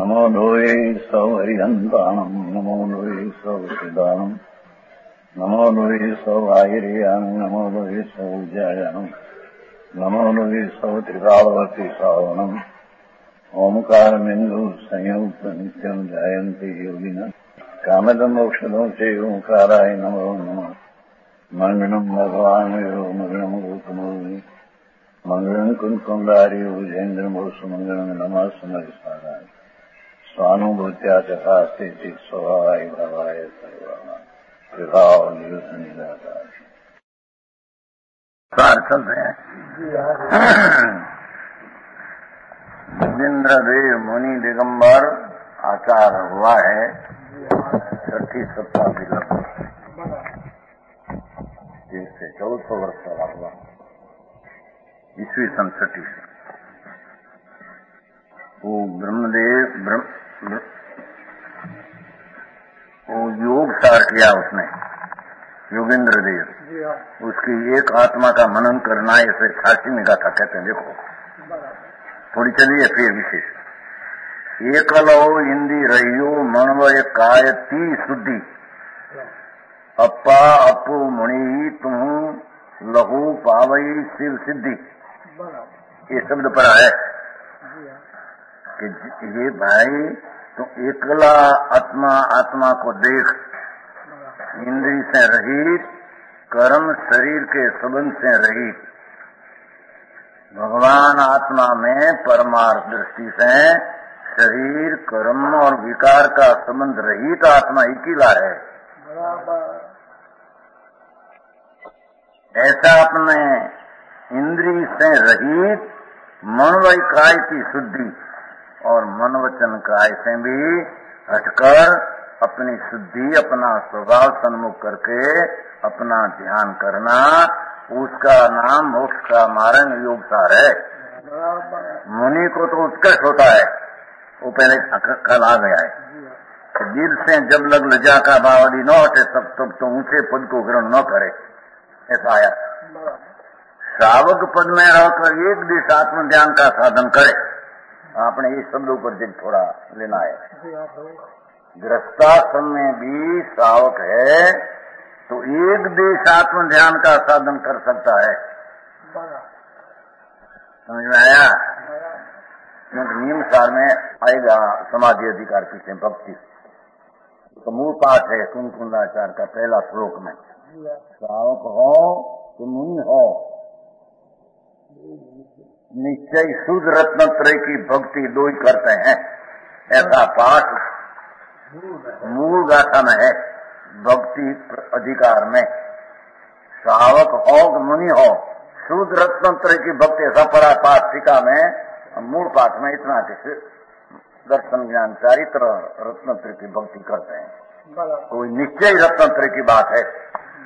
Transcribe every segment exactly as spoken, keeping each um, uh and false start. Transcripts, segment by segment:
नमो लोये सौहरिहन्ताणम् नमो लोये सौसिदानम् नमो लोये सौभागिर्यानम् नमो लोये सौज्यायानम् नमो लोये सौत्रिकालवती सावनम् ओंकारमिन्दु संयुक्त नित्यम् जायन्ति योगिनः कामदम् औषधम् च ओंकाराय नमो नमः मंगलम् भगवान् यो मंगलम् गौतमोऽवि मंगलम् कुन्कुण्डारि भुजेन्द्रमोसु मंगलम् नमः समरिसाराय स्वानुभूत्या चकास्ते स्वभावाय भावाय सर्वाणां विभाव निदाकार चल रहे हैं। इंद्रदेव मुनि दिगंबर आचार हुआ है छठी शताब्दी लगभग से चौदह सौ वर्ष का हुआ ईस्वी सन छठी से। वो ब्रह्मदेव ब्रह्म वो योग सार किया उसने योगेंद्र देव उसकी एक आत्मा का मनन करना ऐसे फारसी में गाथा कहते हैं। देखो थोड़ी चलिए फिर विशेष एकलो इंदी रहियो मनवय कायती शुद्धि अप्पा अपो मुनि तुम लहू पावई शिव सिद्धि। ये शब्द पर है कि ये भाई तो एकला आत्मा आत्मा को देख इंद्रिय से रहित कर्म शरीर के संबंध से रहित भगवान आत्मा में परमार्थ दृष्टि से शरीर कर्म और विकार का संबंध रहित आत्मा अकेला है। ऐसा अपने इंद्रिय से रहित मनवय काय की शुद्धि और मन वचन काय से भी हटकर अपनी शुद्धि अपना स्वभाव सन्मुख करके अपना ध्यान करना उसका नाम मोक्ष का मार्ग योग सार है। मुनि को तो उत्कर्ष होता है वो पहले कल आ गया है। दिल से जब लग लजा का बावली न हटे तब तब तो ऊंचे पद को ग्रहण न करे ऐसा आया। श्रावक पद में रहकर एक दिश आत्म ध्यान का साधन करे। आपने इस शब्दों पर दिल थोड़ा लेना है। गृहस्थाश्रम में भी श्रावक है तो एक देश आत्म ध्यान का साधन कर सकता है। समझ में आया? क्योंकि नियम सार में आएगा समाधि अधिकार पीछे भक्ति तो मूल पाठ है कुंकुंडाचार का पहला श्लोक में श्रावक हो तो मुनि हो निश्चय शुद्ध रत्नत्रय की भक्ति दो ही करते हैं। ऐसा पाठ मूल गाथा में है भक्ति अधिकार में। श्रावक हो मुनि हो शुद्ध रत्नत्रय की भक्ति ऐसा पड़ा पाठ टीका में मूल पाठ में इतना कि दर्शन ज्ञान चारित्र रत्नत्रय की भक्ति करते हैं। कोई निश्चय रत्नत्रय की बात है।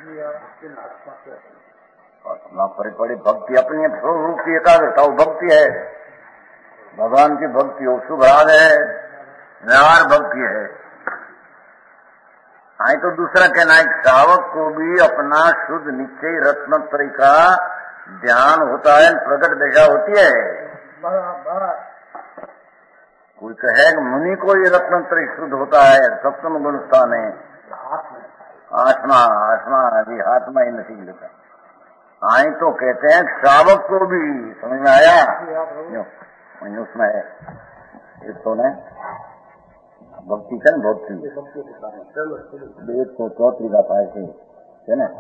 ना पड़ी पड़ी भक्ति अपनी स्वरूप की एकाग्रता वो भक्ति है। भगवान की भक्ति हो शुभ राग है व्यवहार भक्ति है। आई तो दूसरा कहना है श्रावक को भी अपना शुद्ध निश्चय रत्नत्रय का ध्यान होता है प्रकट दशा होती है। कोई कहे मुनि को ये रत्नत्रय शुद्ध होता है सप्तम गुण स्थान है आत्मा आत्मा अभी आत्मा ही नसीब लेता आई तो कहते हैं श्रावक को भी। समझ में आया? उसमें है एक तो ने भक्ति है भक्ति एक तो चौथी का था है ना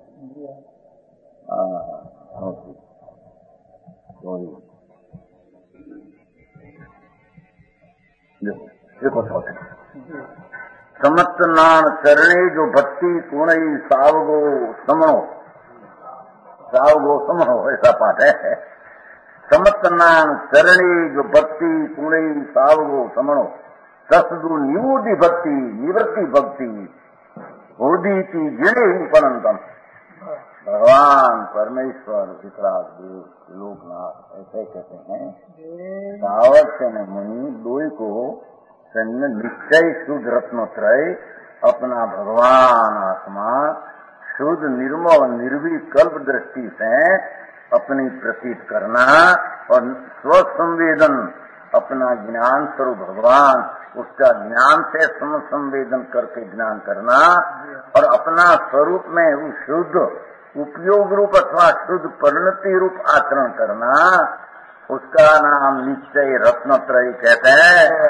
देखो चौथी समत नान चरणे जो भक्ति कुणई सावगो समो सावगो समो ऐसा पाठ है। समत नान चरणे जो भक्ति कुणई सावगो समणो ससदु निवृत्ति भक्ति निवृत्ति भक्ति होदी की जिणे उपनंतम। भगवान परमेश्वर वितराग लोकनाथ ऐसे कहते हैं सावक से मुनि दो को निश्चय शुद्ध रत्नत्रय अपना भगवान आत्मा शुद्ध निर्मल निर्विकल्प दृष्टि से अपनी प्रतीत करना और स्वसंवेदन अपना ज्ञान स्वरूप भगवान, उसका ज्ञान से समसंवेदन करके ज्ञान करना और अपना स्वरूप में उस शुद्ध उपयोग रूप अथवा शुद्ध परिणति रूप आचरण करना, उसका नाम निश्चय रत्नत्रयी कहते हैं।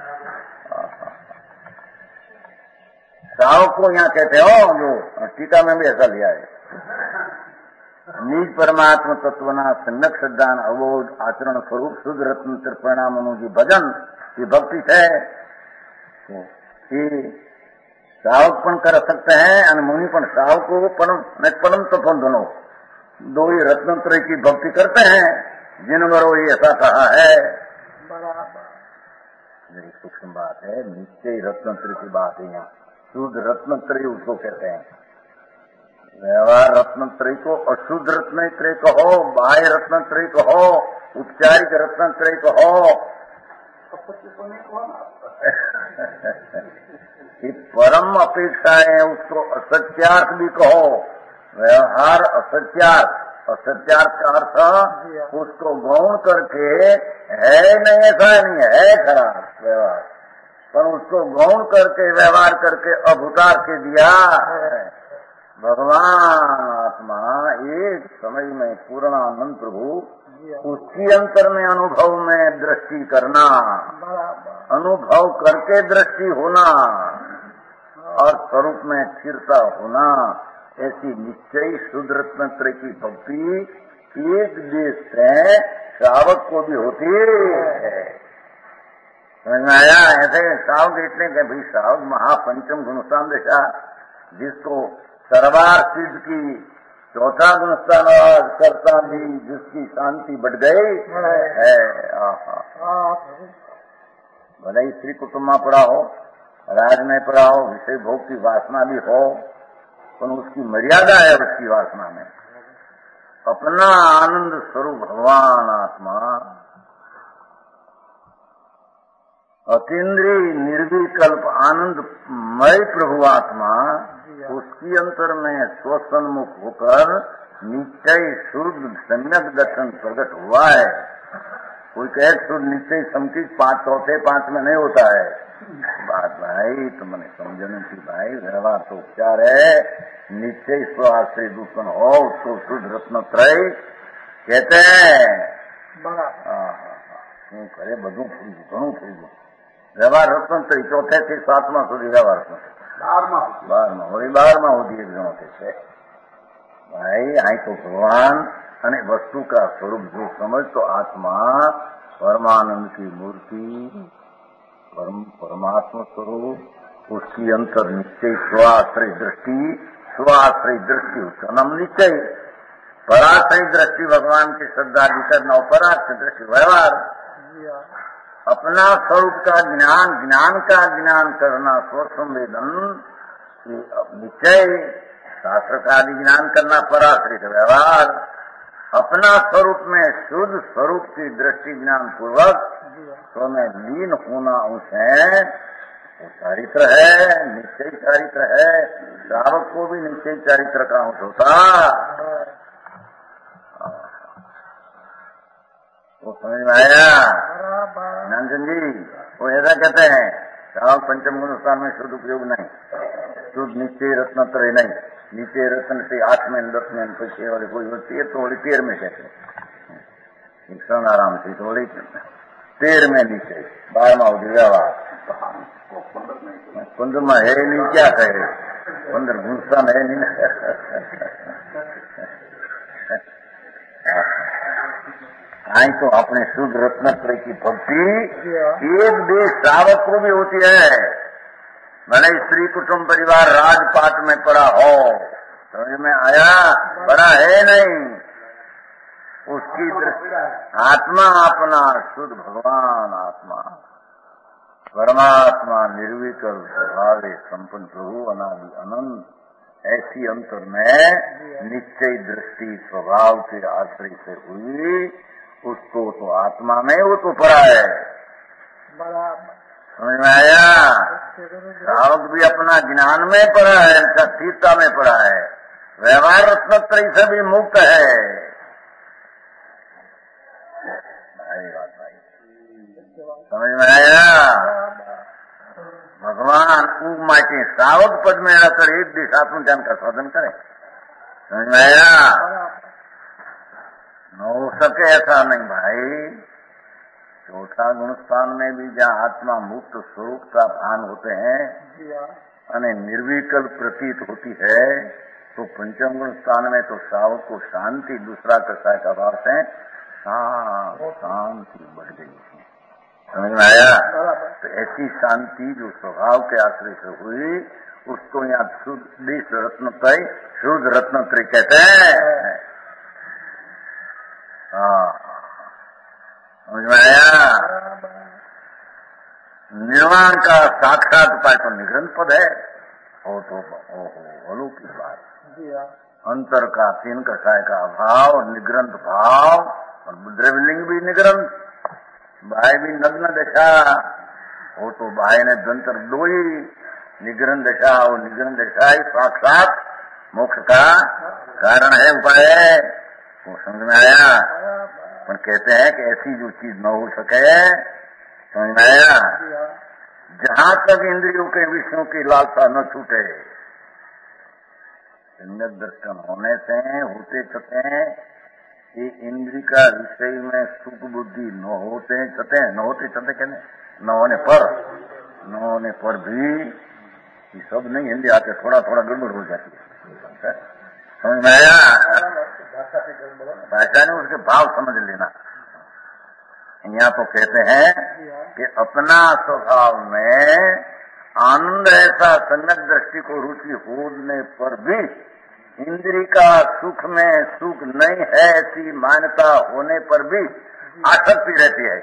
साव को यहाँ कहते हो, जो टीका में भी ऐसा लिया है, निज परमात्मा तत्वना सम्यक सिद्धांत अवोध आचरण स्वरूप शुद्ध रत्न परिणाम अनुजी भजन, ये भक्ति है। तो ये सावक पण कर सकते हैं और मुनि पण। सावक को परम परम तत्व दोनों दो ही रत्नत्रय की भक्ति करते हैं, जिन वरो ये ऐसा कहा है। मेरी सूक्ष्म बात है, निश्चय रत्नत्रय की बात है। यहाँ शुद्ध रत्नत्रय उसको कहते हैं। व्यवहार रत्नत्रय को अशुद्ध रत्नत्रय कहो, बाह्य रत्नत्रय कहो, उपचारिक रत्नत्रय कहो, कि परम अपेक्षा है उसको असत्यार्थ भी कहो। व्यवहार असत्यार्थ, असत्यार्थ का अर्थ उसको गौण करके है नहीं, ऐसा नहीं है खराब व्यवहार, पर उसको गौण करके व्यवहार करके अभुतार के दिया। भगवान आत्मा एक समय में पूर्णानंद प्रभु, उसकी अंतर में अनुभव में दृष्टि करना, अनुभव करके दृष्टि होना और स्वरूप में स्थिरता होना, ऐसी निश्चय शुद्ध रत्नत्रय की भक्ति एक देश से श्रावक को भी होती है। समझ में आया? ऐसे श्रावक इतने के भाई श्रावक महापंचम गुणस्थान दशा, जिसको सर्वार सिद्ध की चौथा गुणस्थान करता भी, जिसकी शांति बढ़ गई है। भले ही स्त्री कुटुंब में पड़ा हो, राज में पड़ा हो, विषय भोग की वासना भी हो, तो उसकी मर्यादा है उसकी वासना में। अपना आनंद स्वरूप भगवान आत्मा, अतीन्द्रिय निर्विकल्प आनंदमय प्रभु आत्मा, उसकी अंतर में स्वसन्मुख होकर निश्चय शुद्ध सम्यक दर्शन प्रकट हुआ है। कोई कहे शुद्ध निश्चय समचित पांच चौथे पांच में नहीं होता है। बात भाई तो मैंने समझने की भाई, व्यवहार तो उपचार है। निश्चय स्वाश्रय दूषण हो उसको शुद्ध रत्नत्रय कहते हैं। શું કરે બધું થઈ ગયું, ઘણું થઈ ગયું। વ્યવહાર રત્નત્રય ચોથે થી સાતમા સુધી વ્યવહાર બારમા બારમા વળી બારમા સુધી એક જણો છે ભાઈ। આ તો ભગવાન અને વસ્તુ का स्वरूप जो समझ तो आत्मा परमानंद की मूर्ति, परम परमात्मा स्वरूप, उसकी अंतर निश्चय स्वाश्रय दृष्टि, स्वाश्रय दृष्टि उसका नाम निश्चय। पराश्रय दृष्टि भगवान की श्रद्धा भी करना और पराश्रय दृष्टि व्यवहार। अपना स्वरूप का ज्ञान, ज्ञान का ज्ञान करना, स्वसंवेदन निश्चय, शास्त्र का आदि ज्ञान करना पराश्रित व्यवहार। अपना स्वरूप में शुद्ध स्वरूप की दृष्टि ज्ञान पूर्वक स्वयं लीन होना उसे वो चारित्र है, निश्चय चारित्र है। श्रावक को भी निश्चय चारित्र का अंश होता, वो समझ में आया नंदन जी? वो ऐसा कहते हैं श्रावक पंचम गुण स्थान में शुद्ध उपयोग नहीं, शुद्ध निश्चय रत्नत्रय नहीं। निश्चय रत्न से आठ में दस में पीछे वाले कोई होती है तो थोड़ी तेर में कहते हैं, क्षण आराम से थोड़ी तेर में निश्चय, बारहवा हो व्यवहार। पंद्रह में है नहीं, क्या कहे पंद्रह गुणस्थान है नहीं। आई तो अपने शुद्ध रत्नत्रय की भक्ति एक देश श्रावक को भी होती है। भले स्त्री कुटुंब परिवार राजपाट में पड़ा हो, समझ में आया? बड़ा है नहीं, उसकी दृष्टि आत्मा अपना शुद्ध भगवान आत्मा परमात्मा निर्विकल्प स्वभाव संपन्न प्रभु अनादि अनंत, ऐसी अंतर में निश्चय दृष्टि स्वभाव के आश्रय से हुई, उसको तो आत्मा में वो तो पड़ा है। समझ में आया? श्रावक भी अपना ज्ञान में पड़ा है, उनका स्थिरता में पड़ा है, व्यवहार रत्नत्रय से भी मुक्त है। भाई बात भाई समझ में आया? भगवान ऊ माटे सावक पद में रहकर एक दिशात्मक ज्ञान का साधन करे। समझ में आया? न हो सके ऐसा नहीं भाई। चौथा गुणस्थान में भी जहाँ आत्मा मुक्त स्वरूप का भान होते हैं अने निर्विकल्प प्रतीत होती है, तो पंचम गुण स्थान में तो सावक को शांति दूसरा कसाय का भाव से शांति बढ़ गई। समझ में आया? तो ऐसी शांति जो स्वभाव के आश्रय से हुई उसको यहाँ शुद्ध रत्नत्रय शुद्ध रत्नत्रय कहते हैं। हाँ, समझ में आया? निर्वाण का साक्षात उपाय तो निग्रंथ पद है। ओ तो ओहो अलौकिक बात। अंतर का तीन कसाय का अभाव, निग्रंथ भाव और द्रव्यलिंग भी निग्रंथ, बाह्य भी नग्न दशा। वो तो बाह्य ने दंतर दो ही, निग्रंथ दशा और निग्रंथ दशा ही साक्षात मोक्ष का कारण है, उपाय है। वो समझ में आया? पर कहते हैं कि ऐसी जो चीज न हो सके, समझ में आया, जहां तक इंद्रियों के विषयों की लालसा न छूटे, सम्यक दर्शन होने से होते छते ये इंद्री का विषय में सुख बुद्धि न होते छते न होते छते कहने न होने पर न होने पर भी ये सब नहीं हिंदी आते, थोड़ा थोड़ा गड़बड़ हो जाती है। समझ में आया? भाषा ने उसके भाव समझ लेना। यहाँ तो कहते हैं कि अपना स्वभाव में आनंद ऐसा सम्यक दृष्टि को रुचि होने पर भी इंद्री का सुख में सुख नहीं है ऐसी मान्यता होने पर भी आसक्ति रहती है।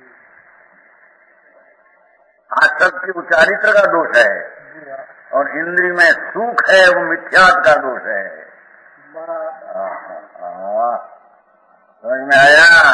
आसक्ति वो चारित्र का दोष है और इंद्री में सुख है वो मिथ्यात्व का दोष है। समझ में आया?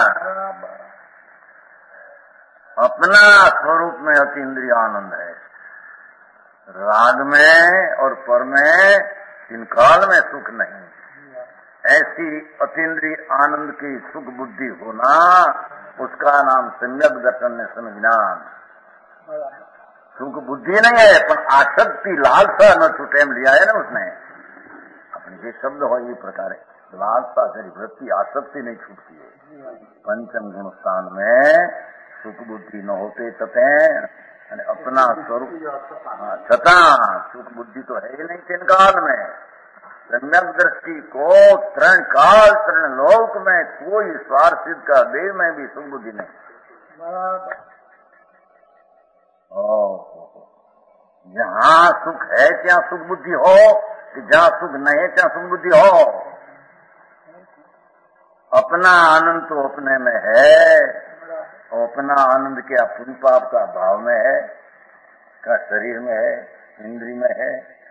अपना स्वरूप में अति इंद्रिय आनंद है, राग में और पर में इन काल में सुख नहीं। ऐसी अतीन्द्रिय आनंद की सुख बुद्धि होना उसका नाम सम्यक दर्शन में समझान। सुख बुद्धि नहीं है पर आसक्ति लालसा न छूटे में लिया है ना उसने अपने ये शब्द हो ये प्रकार है, लालसा से वृत्ति आसक्ति नहीं छूटती है। पंचम गुण स्थान में सुख बुद्धि न होते तथे अपना स्वरूप छता सुख बुद्धि तो है ही नहीं तीन काल में। सम्यक दृष्टि को तृण काल तृण लोक में कोई स्वार्थित का देह में भी सुख बुद्धि नहीं। जहाँ सुख है क्या सुख बुद्धि हो, कि जहाँ सुख नहीं है क्या सुख बुद्धि हो। अपना आनंद तो अपने में है, अपना आनंद क्या पुण्य पाप का भाव में है, का शरीर में है, इंद्री में है।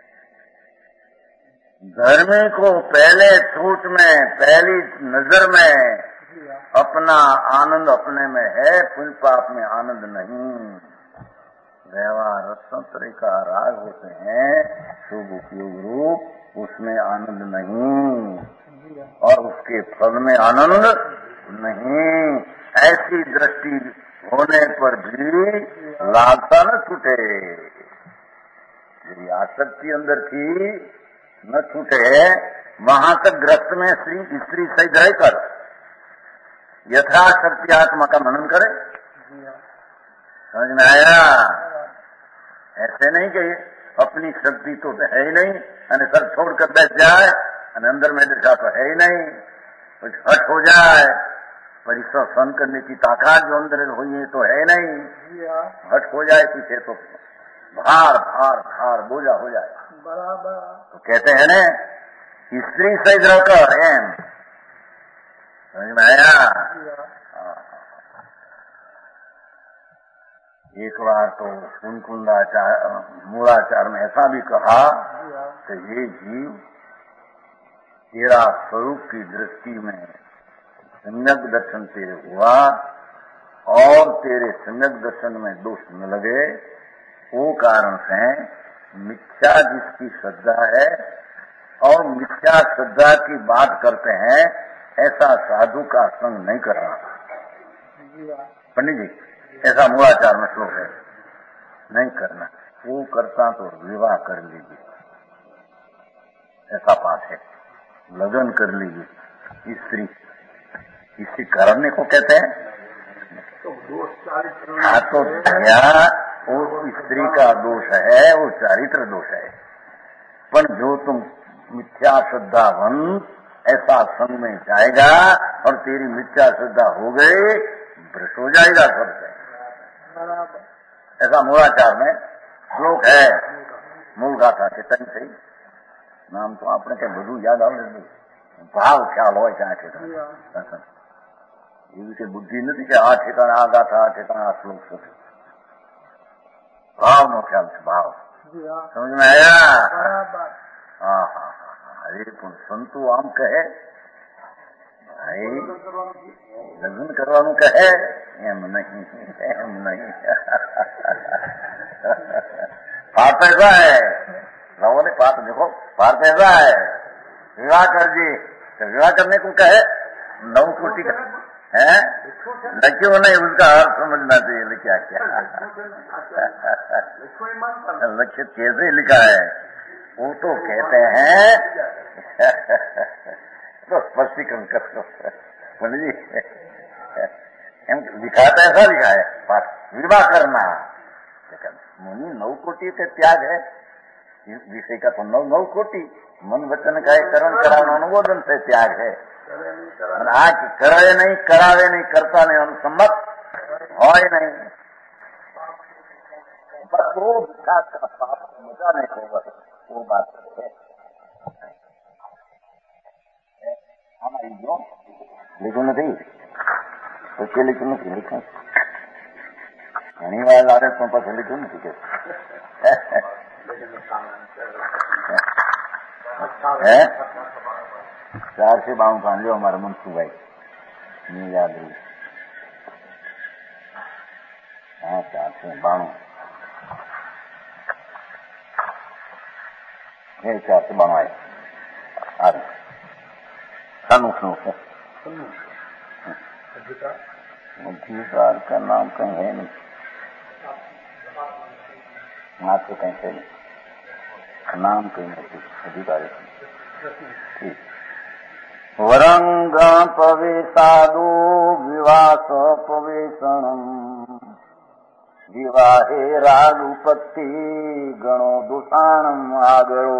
धर्मी को पहले छूट में पहली नजर में अपना आनंद अपने में है, पुण्य पाप में आनंद नहीं। व्यवहार रत्नत्रय का राग होते हैं शुभ उपयोग रूप, उसमें आनंद नहीं और उसके फल में आनंद नहीं। ऐसी दृष्टि होने पर भी लालसा न छूटे। यदि आसक्ति अंदर थी न छूटे, वहां तक ग्रस्त में स्त्री स्त्री सहित रहकर यथाशक्ति आत्मा का मनन करे। समझ में आया? ऐसे नहीं कि अपनी शक्ति तो है ही नहीं और सर छोड़कर बैठ जाए और अंदर में दशा तो है ही नहीं, कुछ हट हो जाए, परीक्षा सहन करने की ताकत जो अंदर हुई है तो है नहीं, हट हो जाए पीछे तो भार भार भार बोझा हो जाए। बराबर तो कहते हैं ना स्त्री सहित रहकर एम। समझ में आया? एक बार तो कुंकुंदाचार मूलाचार में ऐसा भी कहा कि ये जीव तेरा स्वरूप की दृष्टि में सम्यक दर्शन तेरे हुआ और तेरे सम्यक दर्शन में दोष न लगे, वो कारण से मिथ्या जिसकी श्रद्धा है और मिथ्या श्रद्धा की बात करते हैं, ऐसा साधु का संग नहीं करना। पंडित जी ऐसा मूलाचार में श्लोक है। नहीं करना, वो करता तो विवाह कर लीजिए, ऐसा पाठ है। लगन कर लीजिए स्त्री, इसी करने को कहते हैं। हाँ तो दया वो स्त्री का दोष है, वो चारित्र दोष है। पर जो तुम मिथ्या श्रद्धावंत ऐसा संग में जाएगा और तेरी मिथ्या श्रद्धा हो गई, भ्रष्ट हो जाएगा सबसे। ऐसा मूलाचार में श्लोक है। मूल गाथा चेतन से नाम तो आपने क्या બધું યાદ આવે છે, ભાવ ખ્યાલ હોય છે આ ઠેકાણે। એવી રીતે બુદ્ધિ નથી કે આ ઠેકાણે આ ગાથા, આ ઠેકાણે આ શ્લોક છે। ભાવનો ખ્યાલ છે, ભાવ સમજ में आया? હા હા હા। અરે પણ સંતો આમ કહે ભાઈ લગ્ન કરવાનું કહે, એમ નહીં એમ નહીં। पाठ ऐसा है, लोगों ने पाठ देखो, पाठ ऐसा है, विवाह कर जी तो विवाह करने को कहे नौ कोटि का है, लक्ष्यों नहीं उसका अर्थ समझना चाहिए। क्या क्या लक्ष्य कैसे लिखा है वो तो कहते हैं तो स्पष्टीकरण कर समझिए। लिखा तो ऐसा लिखा है पाठ, विवाह करना मुनि नौ कोटि के त्याग है। इस विषय का तो नौ नौ कोटि मन वचन का करण कराना अनुमोदन से त्याग है। आज करे नहीं, करावे नहीं, करता नहीं, अनुसम्मत हो ही नहीं। बस वो विकास का पाप मजा नहीं होगा, वो बात है। हमारी जो लिखो नहीं तो के लिखो नहीं लिखो घनी વાર લાગે તો પછી લીધું નથી કે ચાર से बावन पान लो हमारा मनसूबाई नहीं याद रही। हाँ चार से बाणु ये चार से बाणु आए आज सानू श्लोक है। अधिकार का नाम कहीं है नहीं, नाम तो कहीं से नहीं, नाम कहीं नहीं, अधिकारी ठीक। वरंग पवेशादो विवास पवेशणम विवाहे रागुपत्ति गणो दुषाणम आगरो।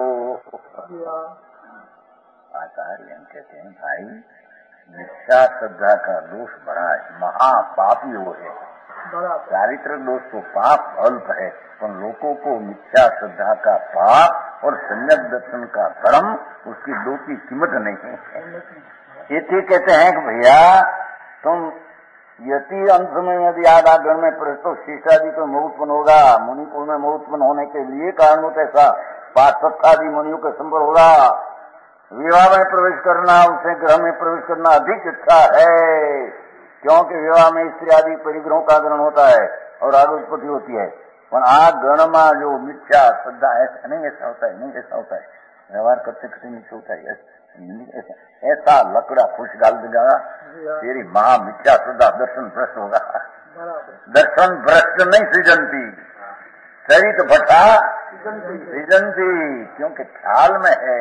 आचार्य कहते हैं भाई मिथ्या श्रद्धा का दोष बड़ा है, महापापी वो है। चारित्र दोष तो पाप अल्प है, पर लोगों को मिथ्या श्रद्धा का पाप और सम्यक दर्शन का धर्म उसकी दो की कीमत नहीं है। ये कहते हैं कि भैया तुम यति अंत में यदि आधा गण में प्रवेश तो शीशादि तो मोह उत्पन्न होगा, मुनिकुल में मोह उत्पन्न होने के लिए कारण ऐसा पार्षदादि मुनियों का संपर्क होगा। विवाह में प्रवेश करना, उसे ग्रह में प्रवेश करना अधिक अच्छा है, क्योंकि विवाह में स्त्री आदि परिग्रहों का ग्रहण होता है और आग उत्पत्ति होती है। पर आ गण में जो मिथ्या श्रद्धा ऐसा नहीं, ऐसा होता है नहीं, ऐसा होता है व्यवहार करते करते नीचे होता है ऐसा, ऐसा लकड़ा खुश डाल देगा तेरी महा मिथ्या श्रद्धा दर्शन भ्रष्ट होगा। दर्शन भ्रष्ट नहीं सृजनती, चरित भट्टा सृजनती, क्योंकि ख्याल में है।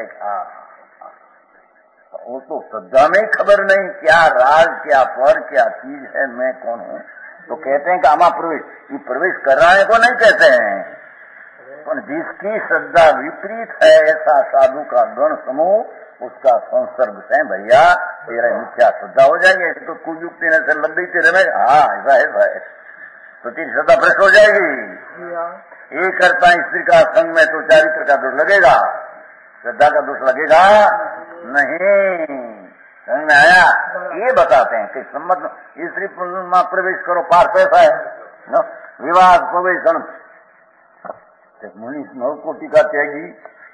वो तो श्रद्धा में खबर नहीं क्या राज क्या पर क्या चीज है, मैं कौन हूँ। तो कहते हैं कि आमा प्रवेश, ये प्रवेश कर रहा है को नहीं कहते हैं, पर जिसकी श्रद्धा विपरीत है ऐसा साधु का गण समूह उसका संसर्ग से भैया तेरा मिथ्या श्रद्धा हो जाएगी। तो कुछ युक्ति ने से लग गई तेरे में, हाँ ऐसा ऐसा है तो तेरी श्रद्धा भ्रष्ट हो जाएगी। ये करता स्त्री का संग में तो चारित्र का दोष लगेगा, श्रद्धा का दोष लगेगा नहीं। समझ में आया? ये बताते हैं कि सम्मत स्त्री में प्रवेश करो, पार्थ ऐसा है न? विवाह प्रवेश मुनि नौ कोटि का त्यागी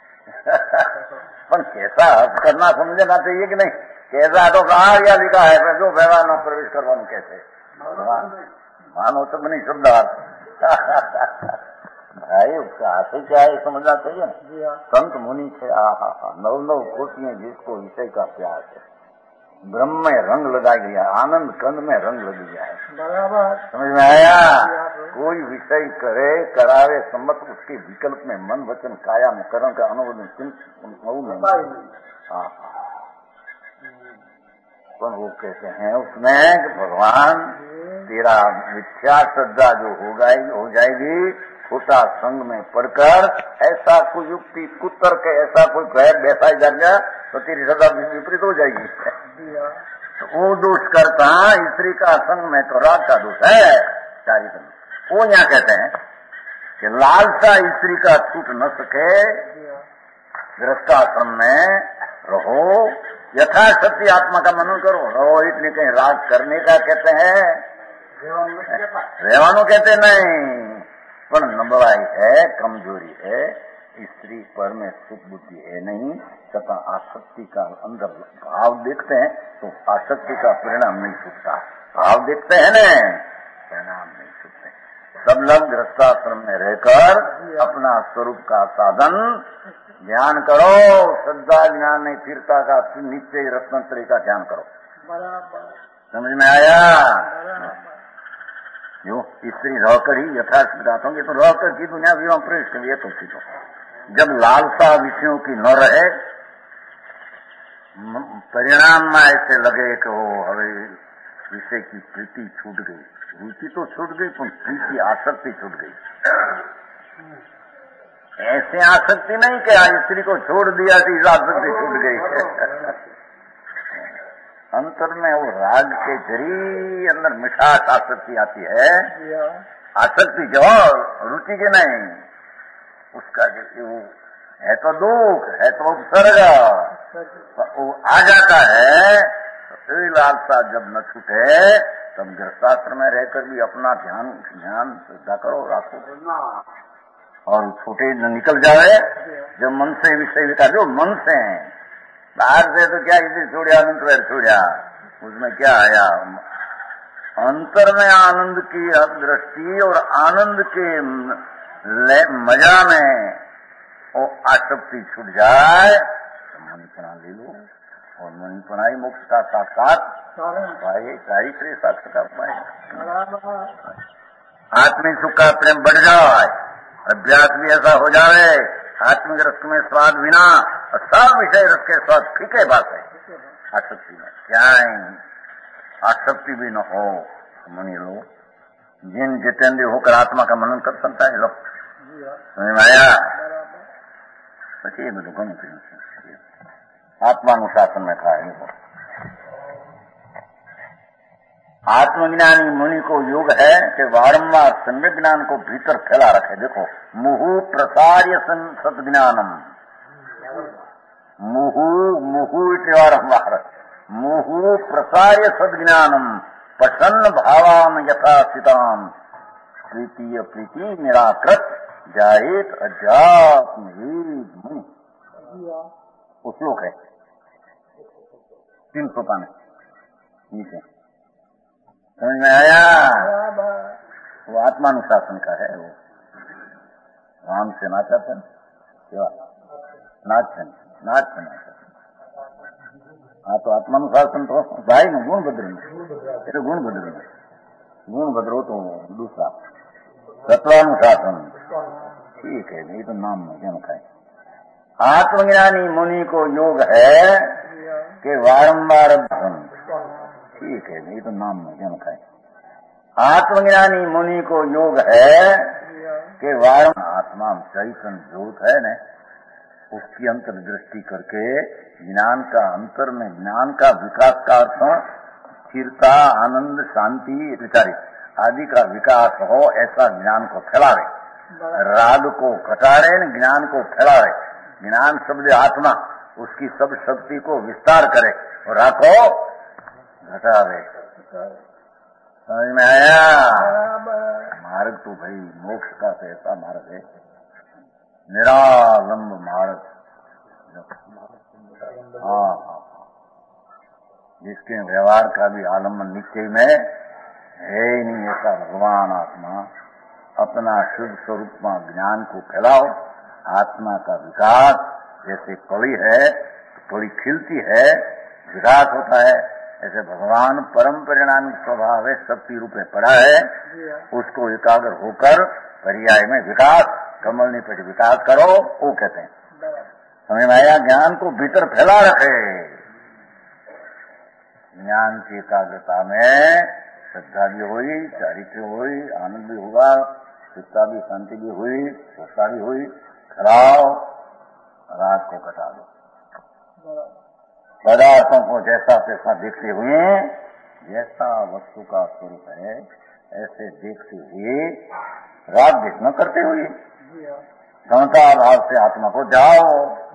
पर कैसा करना समझना चाहिए कि नहीं, कैसा तो कहा या लिखा है जो व्यवहार में प्रवेश करवाने कैसे मानो तो नहीं शब्दार्थ भाई उसका आशय क्या है समझना चाहिए ना। संत मुनि थे, आहा हा नौ नौ कोटियां जिसको विषय का प्यार है, ब्रह्म में रंग लगा गया, आनंद कंद में रंग लग गया है। बराबर समझ में आया? कोई विषय करे करावे सम्मत, उसके विकल्प में मन वचन काया में कर्म का अनुबोधन नहीं। हाँ, पर वो कहते हैं उसमें कि भगवान तेरा मिथ्या श्रद्धा जो हो जाएगी हो जाएगी छोटा संग में पढ़कर, ऐसा कोई युक्ति कुतर के ऐसा कोई पैर बैठा जा गया तो तेरी श्रद्धा विपरीत हो जाएगी। तो वो दोष करता स्त्री का संग में तो राग का दोष है। चारित्र वो यहाँ कहते हैं कि लालसा स्त्री का छूट न सके, गृहस्थाश्रम में रहो, यथाशक्ति आत्मा का मनन करो। रहो इतने कहीं राग करने का कहते हैं, रेवानो कहते नहीं, पर नबड़ाई है, कमजोरी है, स्त्री पर में सुख बुद्धि है नहीं, तथा आसक्ति का अंदर भाव देखते हैं तो आसक्ति का परिणाम नहीं छूटता, भाव देखते हैं न परिणाम नहीं छूटते। सब लोग गृहस्थाश्रम में रहकर अपना स्वरूप का साधन ध्यान करो, श्रद्धा ज्ञान नहीं फिरता का निश्चय रत्नत्रय का ध्यान करो। समझ में आया? जो स्त्री रहकर ही यथार्थ बताता हूँ, तो रहकर की दुनिया विवाह प्रवेश के लिए तो ठीक हो। जब लालसा विषयों की न रहे, परिणाम में ऐसे लगे कि वो हमें विषय की प्रीति छूट गई, रुचि तो छूट गई पर प्रीति आसक्ति छूट गई। ऐसे आसक्ति नहीं कि स्त्री को छोड़ दिया थी आसक्ति छूट गई। अंतर में वो राग के जरी अंदर मिठास आसक्ति आती है, आसक्ति जो रुचि के नहीं, उसका जो है तो दुख है तो उपसर्ग, वो आ जाता है। तो लालसा जब न छूटे तब गृहस्थाश्रम में रहकर भी अपना ध्यान ध्यान श्रद्धा करो, राखो, और छोटे न निकल जाए। जब मन से विषय विकार जो मन से है, बाहर से तो क्या इसे छोड़ा अनंत छोड़ा, उसमें क्या आया? अंतर में आनंद की दृष्टि और आनंद के मजा में वो आसक्ति छूट जाए तो मणिपणा ले लो, और मणिपणा ही मोक्ष का साक्षात पाए, चारित्र साक्षात पाए। आत्मिक सुख का प्रेम बढ़ जाए, अभ्यास भी ऐसा हो जाए, आत्मिक रस में स्वाद बिना सब विषय रस के स्वाद फीके बात है। आसक्ति में क्या है? आसक्ति भी न हो मनी लो, जिन जितेंद्रिय होकर आत्मा का मनन कर सकता है लोग। समझ में आया? પછી એ બધું ઘણું થયું છે। आत्मानुशासन में कहा है, आत्मज्ञानी मुनि को योग है कि बारम्बार सम्यक ज्ञान को भीतर फैला रखे। देखो, मुहु प्रसार्य सद्ज्ञानम, मुहु मुहु बारम्बार मुहु प्रसार्य सद्ज्ञानम प्रसन्न भावान यथा स्थितान तृतीय प्रीति निराकृत जायेत अध्यात्म मुनि। वो श्लोक है तीन सौ पाने नीचे। समझ में आया? वो आत्मानुशासन का है। वो राम से नाचाते नाचते नाचते नाचते हाँ, तो आत्मानुशासन तो भाई न गुण बद्र में, ये तो गुण बद्र में, गुण बद्रो तो दूसरा तत्वानुशासन ठीक है, ये तो नाम में क्या है। आत्मज्ञानी मुनि को योग है कि बारम्बार ठीक है, ये तो नाम में क्या है। आत्मज्ञानी मुनि को योग है कि वारम आत्मा चैतन्य ज्योत है न, उसकी अंतर दृष्टि करके ज्ञान का अंतर में ज्ञान का विकास का अर्थ स्थिरता, आनंद, शांति, विचारी आदि का विकास हो, ऐसा ज्ञान को फैलावे। राग को घटाड़े, ज्ञान को फैलावे। ज्ञान शब्द आत्मा, उसकी सब शक्ति को विस्तार करे और राखो घटावे। समझ में आया? मार्ग तो भाई मोक्ष का तो ऐसा मार्ग है, निरालंब मार्ग। हाँ हाँ, जिसके व्यवहार का भी आलम्बन निश्चय में है ही नहीं, ऐसा भगवान आत्मा अपना शुद्ध स्वरूप में ज्ञान को फैलाओ। आत्मा का विकास जैसे कली है, कली खिलती है विकास होता है। ऐसे भगवान परम परिणामी स्वभाव है, शक्ति रूप में पड़ा है, उसको एकाग्र होकर पर्याय में विकास, कमल नहीं पड़ी विकास करो, वो कहते हैं। समझ में आया? ज्ञान को भीतर फैला रखे। ज्ञान की एकाग्रता में श्रद्धा भी हुई, चारित्र हुई, आनंद भी होगा, चित्ता भी, शांति भी हुई, स्वच्छता भी हुई। खराव राग को कटा दो। पदार्थों को जैसा तैसा देखते हुए, जैसा वस्तु का स्वरूप है ऐसे देखते हुए, राग देख न करते हुए समता भाव से आत्मा को जाओ।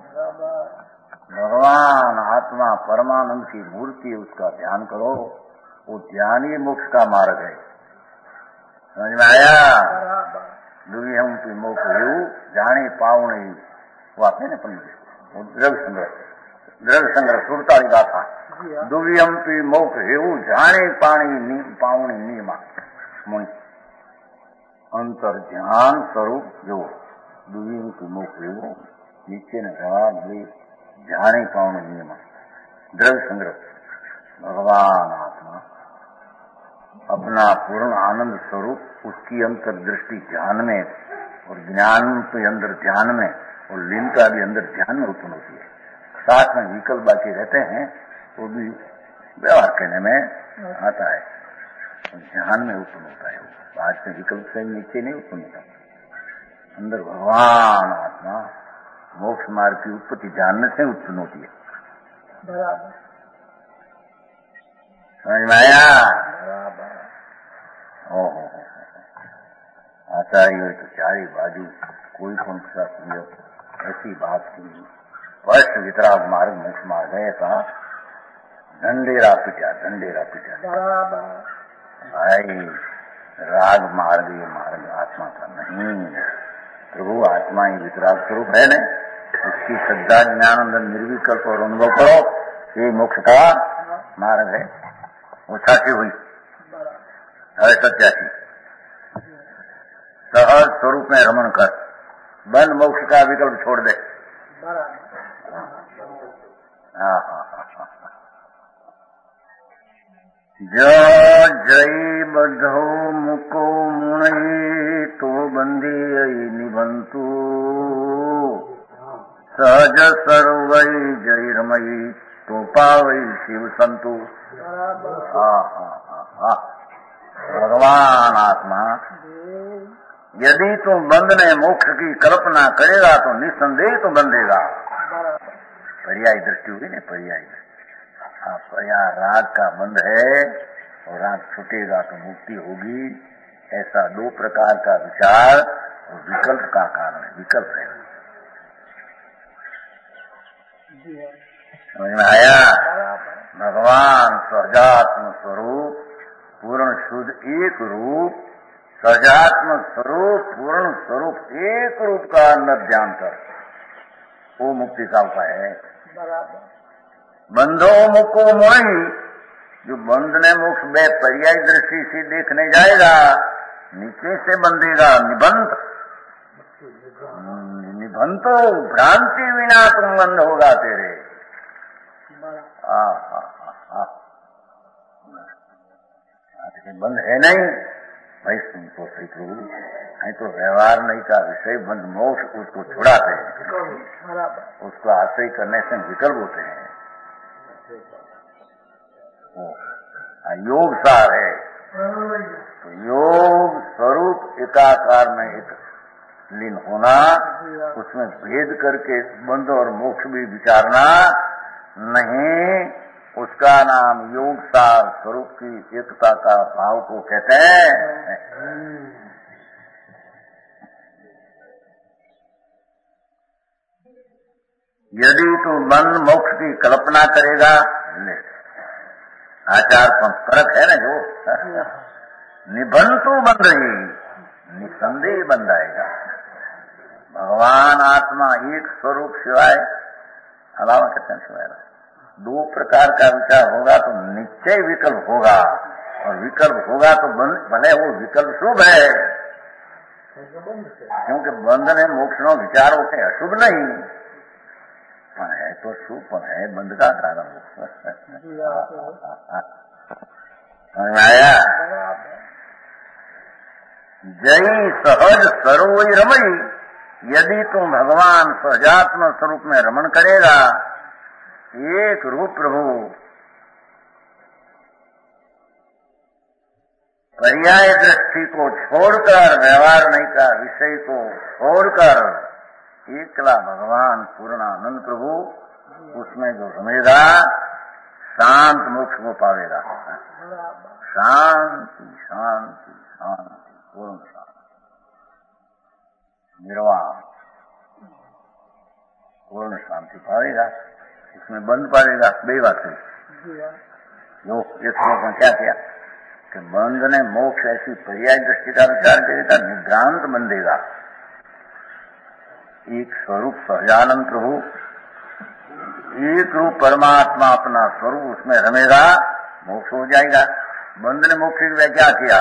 भगवान आत्मा परमानंद की मूर्ति, उसका ध्यान करो। वो ध्यान ही मोक्ष का मार्ग है। समझ में आया? दुनिया की मोक्ष जाने पावने वापे ने पंडित द्रव्य संग्रह द्रव्य संग्रह सुरताली गाथा दुवियम पी मोक्ष हेऊ जाने पाणी पावनी नियमा मुनि अंतर ध्यान स्वरूप जो दुवियम की मोक्ष हेऊ नीचे ने जवाब दे जाने पावनी नियम द्रव्य संग्रह भगवान आत्मा अपना पूर्ण आनंद स्वरूप, उसकी अंतर्दृष्टि ध्यान में और ज्ञान के अंदर ध्यान में और लीनता भी अंदर ध्यान में उत्पन्न होती है। साथ में विकल्प बाकी रहते हैं, वो भी व्यवहार करने में आता है, ध्यान में उत्पन्न होता है। बाद में विकल्प से नीचे नहीं उत्पन्न होता। अंदर भगवान आत्मा मोक्ष मार्ग की उत्पत्ति जानने से उत्पन्न होती है। बराबर समझ में आया? ओहो आचार्य तो चारी बाजू कोई कौन सा ऐसी बात की स्पष्ट वितराग मार्ग मोक्ष मार्ग है, ऐसा ढंडेरा पिटा ढंडेरा पिटा भाई। राग मार्ग ये मार्ग आत्मा का नहीं, प्रभु आत्मा ही वितराग स्वरूप है न, उसकी श्रद्धा ज्ञान निर्विकल्प और अनुभव करो, ये मोक्ष का मार्ग है। वो छाती हुई है सत्यासी सहज स्वरूप में रमण कर, बंद मोक्ष का विकल्प छोड़ दे। हाँ हाँ हाँ जो जय बधो मुको मुनि तो बंदी निबंतु सहज सर्वई जय रमई तो पावई शिव संतु। हाँ हाँ हाँ हाँ भगवान आत्मा यदि तू बंधने मोक्ष की कल्पना करेगा तो निस्संदेह तो बंधेगा। पर्याय दृष्टि होगी ना, पर्याय दृष्टि। हाँ पर्याय राग का बंध है और राग छूटेगा तो मुक्ति होगी, ऐसा दो प्रकार का विचार और विकल्प का कारण है, विकल्प है। समझ में आया? भगवान सहजात्म स्वरूप पूर्ण शुद्ध एक रूप, सहजात्म स्वरूप पूर्ण स्वरूप एक रूप का अंदर ध्यान कर, वो मुक्ति का उपाय है। बंधो मुको मोही, जो बंधने मोक्ष में पर्याय दृष्टि से देखने जाएगा नीचे से बंधेगा निबंध निबंधो भ्रांति विना तुम बंध होगा तेरे। आ, आ, आ, आ, बंद है नहीं भाई, तुमको सही प्रभु नहीं तो व्यवहार नहीं का विषय बंद मोक्ष उसको छुड़ाते हैं, उसको आश्रय करने से विकल्प होते हैं। योग सार है तो योग स्वरूप एकाकार में एक लीन होना, उसमें भेद करके बंध और मोक्ष भी विचारना नहीं, उसका नाम योग सार स्वरूप की एकता का भाव को कहते हैं। यदि तू बंध मोक्ष की कल्पना करेगा, आचार पर फर्क है ना, जो निबंध तो बंध ही निसंदेह बंध आएगा। भगवान आत्मा एक स्वरूप सिवाय अलावा कहते हैं सिवाय दो प्रकार का विचार होगा तो निश्चय विकल्प होगा, और विकल्प होगा तो भले वो विकल्प शुभ है, क्योंकि बंधन है मोक्ष नो विचार होते अशुभ नहीं। પણ है तो શું પણ है बंद का कारण आया जय सहज सरोई रमई। यदि तुम भगवान सहजात्म स्वरूप में रमण करेगा, एक रूप प्रभु पर्याय दृष्टि को छोड़कर, व्यवहार नहीं का विषय को छोड़कर एकला भगवान पूर्णानंद प्रभु उसमें जो रमेगा शांत मोक्ष को पावेगा। शांति शांति शांति पूर्ण शांति निर्वाण पूर्ण शांति पावेगा, इसमें बंद पावेगा। बेबात है जो ये श्लोक में क्या किया कि बंध ने मोक्ष ऐसी पर्याय दृष्टि का विचार करेगा, निभ्रांत बंधेगा। एक स्वरूप सहजानंद प्रभु, एक रूप परमात्मा अपना स्वरूप उसमें रमेगा, मोक्ष हो जाएगा। बंध ने मोक्ष की व्याख्या किया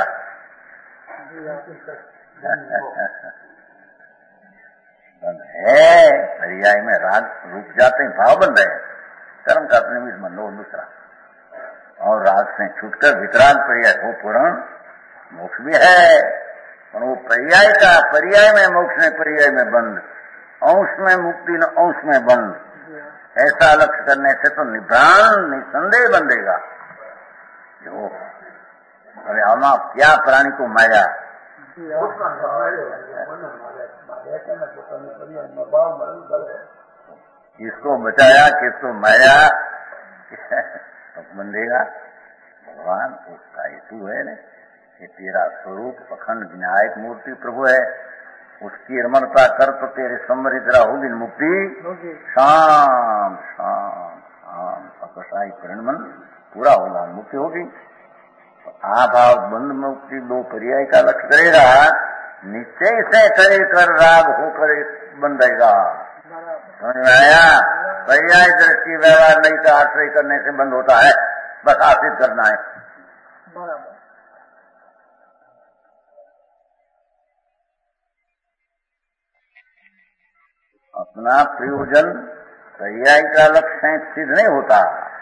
बंध है पर्याय में राग रुक जाते हैं, भाव बंध है, कर्म का अपने में बंध हो दूसरा, और राग से छूटकर वितराग पर्याय हो पूर्ण मोक्ष भी है। और वो पर्याय का पर्याय में मोक्ष में पर्याय में बंद, अंश में मुक्ति न अंश में बंद, ऐसा लक्ष्य करने से तो निभ्रांत निसंदेह बंधेगा। जो अरे आमा क्या प्राणी को माया किसको बचाया किसको माया तो बंधेगा। भगवान उसका हेतु है न कि तेरा स्वरूप अखंड विनायक मूर्ति प्रभु है, उसकी रमणता कर तो तेरे समृद्ध होगी मुक्ति। शाम शाम शाम अकसाई परिणमन पूरा होगा, मुक्ति होगी। आभाव बंद मुक्ति दो पर्याय का लक्ष्य करेगा, निश्चय से करे कर राग होकर बंधेगा। समझ में आया? पर्याय दृष्टि व्यवहार नहीं का आश्रय करने से बंद होता है, बस आश्रित करना है। अपना प्रयोजन पर्याय का लक्ष्य सिद्ध नहीं होता,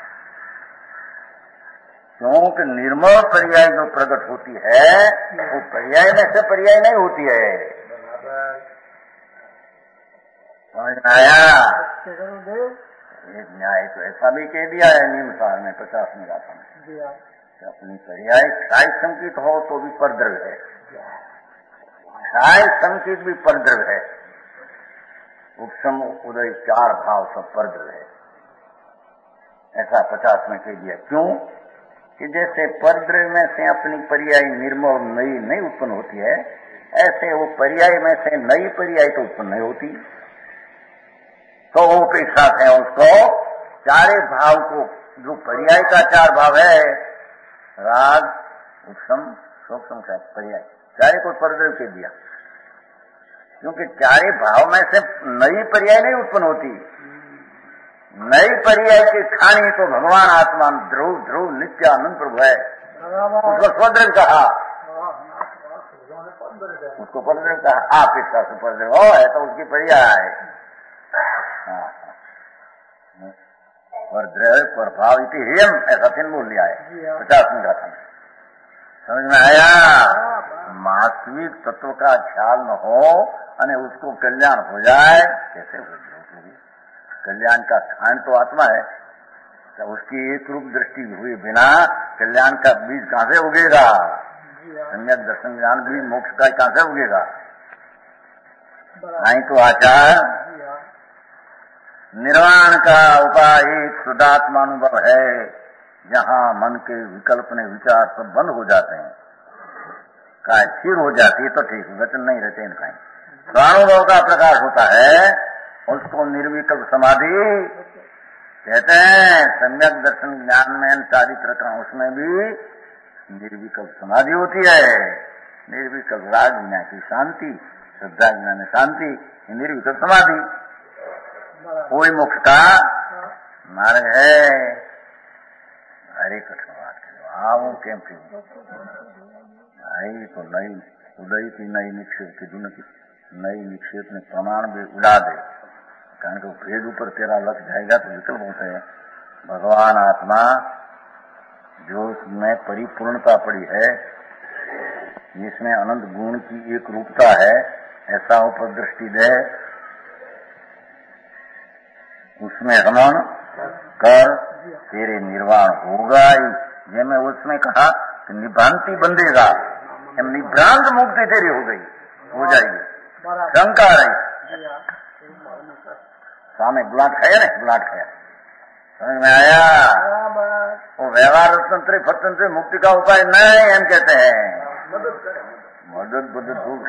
क्योंकि निर्मल पर्याय जो प्रकट होती है वो पर्याय में से पर्याय नहीं होती है। समझ में आया? एक न्याय तो ऐसा भी कह दिया है नियम सार में पचास में गाथा में, अपनी पर्याय क्षाय संकेत हो तो भी परद्रव्य है, क्षाय संकेत भी परद्रव्य है, उपसम उदय चार भाव सब परद्रव्य है, ऐसा पचास में कह दिया। क्यों कि जैसे परद्रव्य में से अपनी पर्याय निर्मल नई नहीं उत्पन्न होती है, ऐसे वो पर्याय में से नई पर्याय तो उत्पन्न नहीं होती। तो वो अपेक्षा है उसको चारे भाव को, जो पर्याय का चार भाव है राग उपसम सूक्ष्म का पर्याय, चारे को परद्रव्य के दिया, क्योंकि चारे भाव में से नई पर्याय नहीं उत्पन्न होती। नई पर्याय की खानी तो भगवान आत्मा ध्रुव ध्रुव नित्य आनंद प्रभु है, उसको स्वद्रव्य कहा, उसको परद्रव्य कहा। अपेक्षा से परद्रव्य हो है तो उसकी पर्याय परद्रव्य प्रभाव इति हेम, ऐसा फिर बोल लिया है पचास में गाथा में। समझ में आया? वास्तविक तत्व का ख्याल न हो और उसको कल्याण हो जाए, कैसे हो जाए? कल्याण का स्थान तो आत्मा है, तो उसकी एक रूप दृष्टि हुए बिना कल्याण का बीज कहां से उगेगा? सम्यक दर्शन ज्ञान बीज मोक्ष का कहां से उगेगा? नहीं तो आचार निर्वाण का उपाय एक शुद्धात्मानुभव है, जहां मन के विकल्पने विचार सब बंद हो जाते हैं, का स्थिर हो जाती है तो ठीक, वचन नहीं रहते इनका। स्वानुभव का प्रकाश होता है, उसको निर्विकल्प समाधि कहते हैं। सम्यक दर्शन ज्ञान में सारी प्रकरण उसमें भी निर्विकल्प समाधि होती है। निर्विकल्प राग ज्ञान की शांति, श्रद्धा ज्ञान शांति, निर्विकल्प समाधि, कोई मोक्ष का मार्ग है। हरे कृष्ण बात करो आवो केम थी आई तो नई उदय की नई निक्षेप की दुन की नई निक्षेप में प्रमाण भी उड़ा दे, कारण कि भेद ऊपर तेरा लग जाएगा तो विकल्प होते हैं। भगवान आत्मा जो उसमें परिपूर्णता पड़ी है, जिसमें अनंत गुण की एक रूपता है, ऐसा उपदृष्टि दे, उसमें रमन कर तेरे निर्वाण होगा ही। ये मैं उसमें कहा कि निभ्रांति बंधेगा, निभ्रांत मुक्ति तेरी हो गई, हो जाएगी, शंका रही। सामने गुलाट खाया ना, गुलाट खाया, समझ में आया? वो व्यवहार स्वतंत्र स्वतंत्र मुक्ति का उपाय नहीं, हम कहते हैं मदद मदद भूख।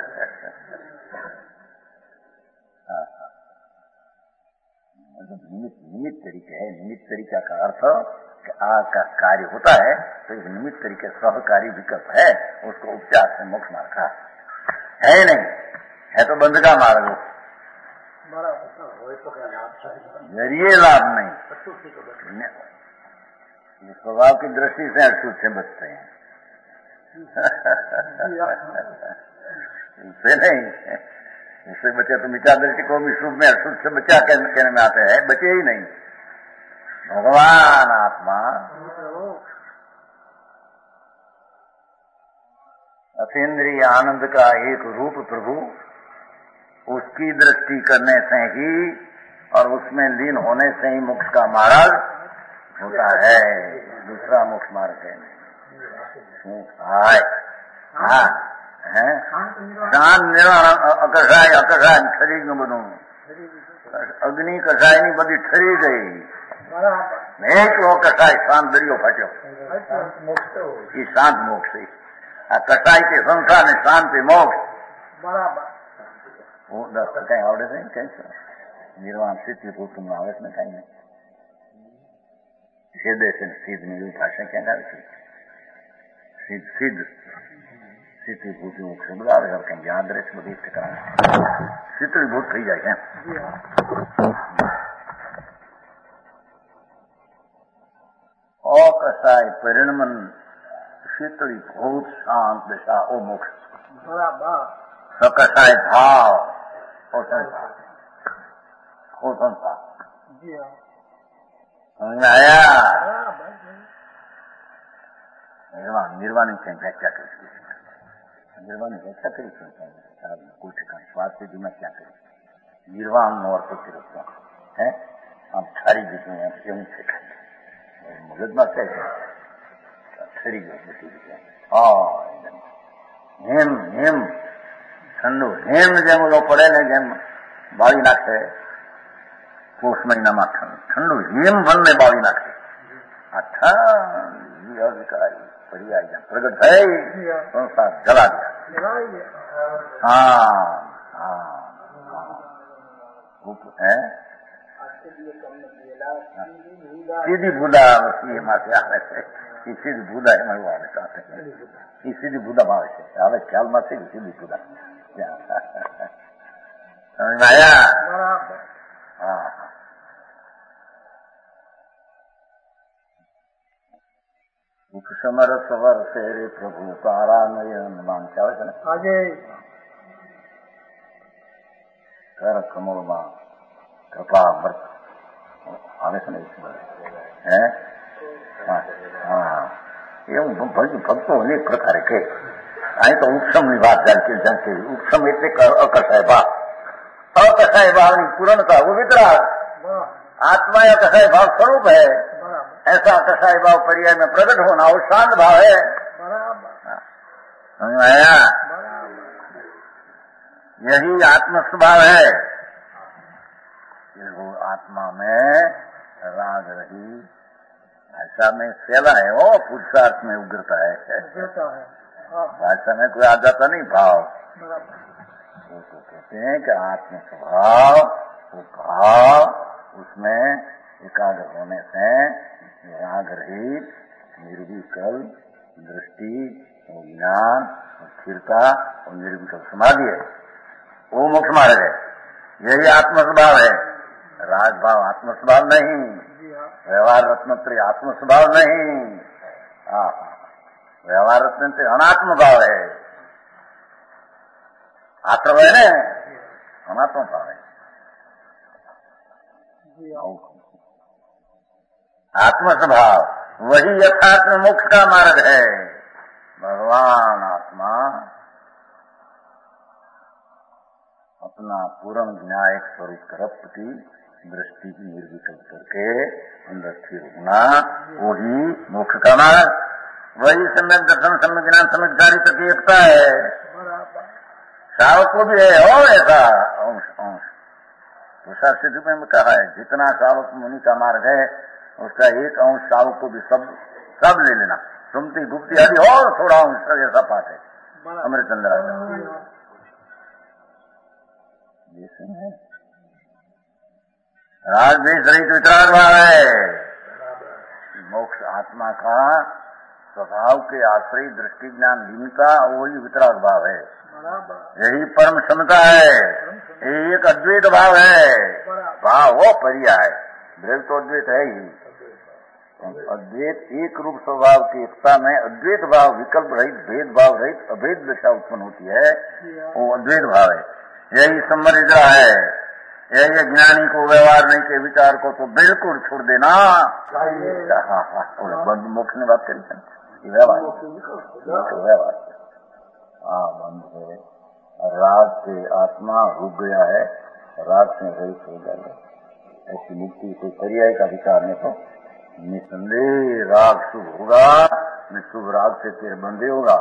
निमित्त निमित्त तरीके है। निमित्त तरीका का अर्थ कि आग का कार्य होता है तो एक निमित्त तरीके सहकारी विकल्प है, उसको उपचार से मोक्ष मार्ग का है ही नहीं, है तो बंध का मार्ग, जरिए लाभ नहीं। स्वभाव की दृष्टि से अछूत से बचते हैं, उससे नहीं, उससे बचे तो मिथ्या दृष्टि को भी शुभ में अशुद्ध से बचा कहने में आते हैं, बचे ही नहीं। भगवान आत्मा अतीन्द्रिय आनंद का एक रूप प्रभु, उसकी दृष्टि करने से ही और उसमें लीन होने से ही मोक्ष का मार्ग होता है, दूसरा मोक्ष मार्ग है नहीं। हाँ है शांत निर्वाण अकसाय अकसाय ठरी न बनू, अग्नि कसाय ની બધી ઠરી ગઈ, એક વો કસાય શાંત દરિયો ફાટ્યો, એ શાંત મોક્ષ છે। આ કસાય કે સંસાર ને શાંતિ મોક્ષ બરાબર। હું દસ કઈ આવડે છે કઈ છે નિર્વાણ સ્થિતિ ભૂતમ આવે છે ને કઈ નહીં, સિદ્ધ છે સિદ્ધ ની એવી ભાષા ક્યાં આવે છે? સિદ્ધ સિદ્ધ સ્થિતિ ભૂતિ શબ્દ આવે કેમ યાદ રહે છે બધી ઠેકાણા શીતળીભૂત થઈ જાય છે। અકસાય પરિણમન શીતળીભૂત શાંત દશા ઓ મોક્ષ, सकसाय भाव और संसार, वो संसार समझ में आया? निर्वाण निर्वाण की व्याख्या करी, निर्वाण व्याख्या करी कोई ठिकाने स्वाद से जुना क्या करी, निर्वाण નો અર્થ તિરસ્કાર है, આમ ઠરી ગયું એવું છે, મગજમાં કહે છે ઠરી ગયું બધી રીતે। હેમ હેમ ઠંડુ હેમ જેમ ઓલો પડે ને જેમ બાળી નાખે પોષ મહિનામાં ઠંડુ હેમ વનને બાળી નાખે, આ ઠંડી અવિકારી ફરી આવી જાય પ્રગટ થઈ સંસાર જલા ગયા। हाँ हाँ है सीधी भूदा એમાં આવે છે, એ સીધી ભૂદા એમાં એવું આવે છે, એ સીધી ભૂદા આવે છે, હવે ખ્યાલમાં છે સીધી ભૂદા સમજ में आया? हाँ दुख समर सवर से रे प्रभु तारा नयन मान क्या આવે છે ને આજે કર કમળમાં કૃપા અમૃત આવે છે ને હે હા એવું ભક્તો અનેક પ્રકારે કહે। અહીં તો ઉપસમની વાત ચાલતી ચાલતી, ઉપસમ એટલે અકસાય ભાવ, અકસાય ભાવની પૂર્ણતા वो वितराग, आत्मा अकसाय भाव स्वरूप है, ऐसा कसाय भाव पर्याय में प्रकट होना वो शांत भाव है। समझ में आया? यही आत्म स्वभाव है, वो आत्मा में राग रही भाषा में फैला है, वो पुरुषार्थ में उग्रता है, भाषा में कोई आ जाता नहीं भाव, उसको कहते हैं कि आत्म स्वभाव वो भाव, उसमें एकाग्र होने से राग रहित निर्विकल दृष्टि और ज्ञान और स्थिरता और निर्विकल समाधि है, वो मोक्ष मार्ग है। यही आत्म स्वभाव है, राग भाव आत्म स्वभाव नहीं, व्यवहार रत्नत्रय आत्म स्वभाव नहीं, व्यवहार रत्नत्रय अनात्म भाव है, आत्म है ना अनात्म भाव है। आत्म स्वभाव वही यथार्थ मोक्ष का मार्ग है। भगवान आत्मा अपना पूर्ण न्यायिक स्वरूप तरफ की दृष्टि की निर्विकल्प करके अंदर स्थिर होना, वही मोक्ष का मार्ग, वही सम्यक दर्शन, सम्यक ज्ञान, सम्यक चारित्र की एकता है। शावक को भी है और ऐसा अंश अंश तो शास्त्री में कहा है, जितना शावक मुनि का मार्ग है उसका एक अंश शावक को भी सब सब ले लेना। सुमति गुप्ती आदि और थोड़ा अंश ऐसा पाठ है अमृतचंद्रा का। राग द्वेष रहित वितराग भाव है। मोक्ष आत्मा का स्वभाव के आश्रय दृष्टि ज्ञान लीनता, वही वितराग भाव है। यही परम समता है, यही एक अद्वैत भाव है। भाव वो पर्याय, ब्रह्म तो अद्वैत है ही। अद्वैत एक रूप स्वभाव की एकता में अद्वैत भाव, विकल्प रहित, भेद भाव रहित अभेद दशा उत्पन्न होती है, वो अद्वैत भाव है। यही सम्मरिद्रा है। यही ज्ञानी को व्यवहार नहीं के विचार को तो बिल्कुल छोड़ देना। हाँ हाँ बंद मोक्ष ने बात करी व्यवहार व्यवहार हाँ बंद है। राग से आत्मा रुक गया है, राग से रहित हो जाएगा। ऐसी मुक्ति कोई पर्याय का विचार नहीं तो निसंदेह राग शुभ होगा, शुभ राग से तेरे बंदे होगा।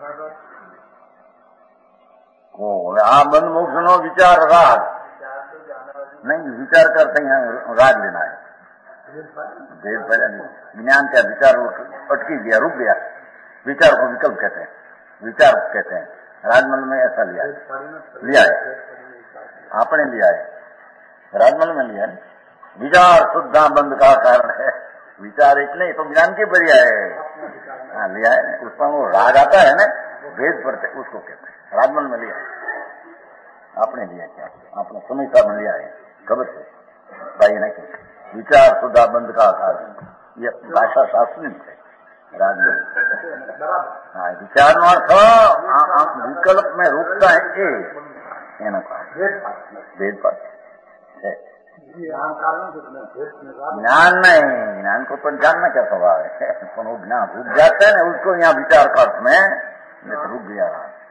आप बंद मोक्ष नो विचार राग नहीं, विचार करते हैं राग लेना है। भेद पहले ज्ञान क्या विचार अटकी गया, रुक गया। विचार को विकल्प कहते हैं, विचार कहते हैं। राजमल में ऐसा लिया है, लिया है आपने लिया है, राजमल में लिया है। विचार शुद्धा बंद का कारण है। विचार एक नहीं तो ज्ञान की पर्याय है। हाँ लिया है, उसमें वो राग आता है ना, भेद पड़ते उसको कहते हैं। राजमल में लिया है, आपने लिया क्या? आपने समीक्षा में लिया है, खबर से भाई नहीं कहते। विचार शुद्धा बंद का कारण, ये भाषा शास्त्री है राजमल। हाँ विचार नो अर्थ विकल्प में रुकता है ए एना भेद पाठ है। ज्ञान नहीं, ज्ञान को तो जानना क्या स्वभाव है, पर वो ज्ञान रुक जाता है ना, उसको यहाँ विचार का अर्थ में रुक गया।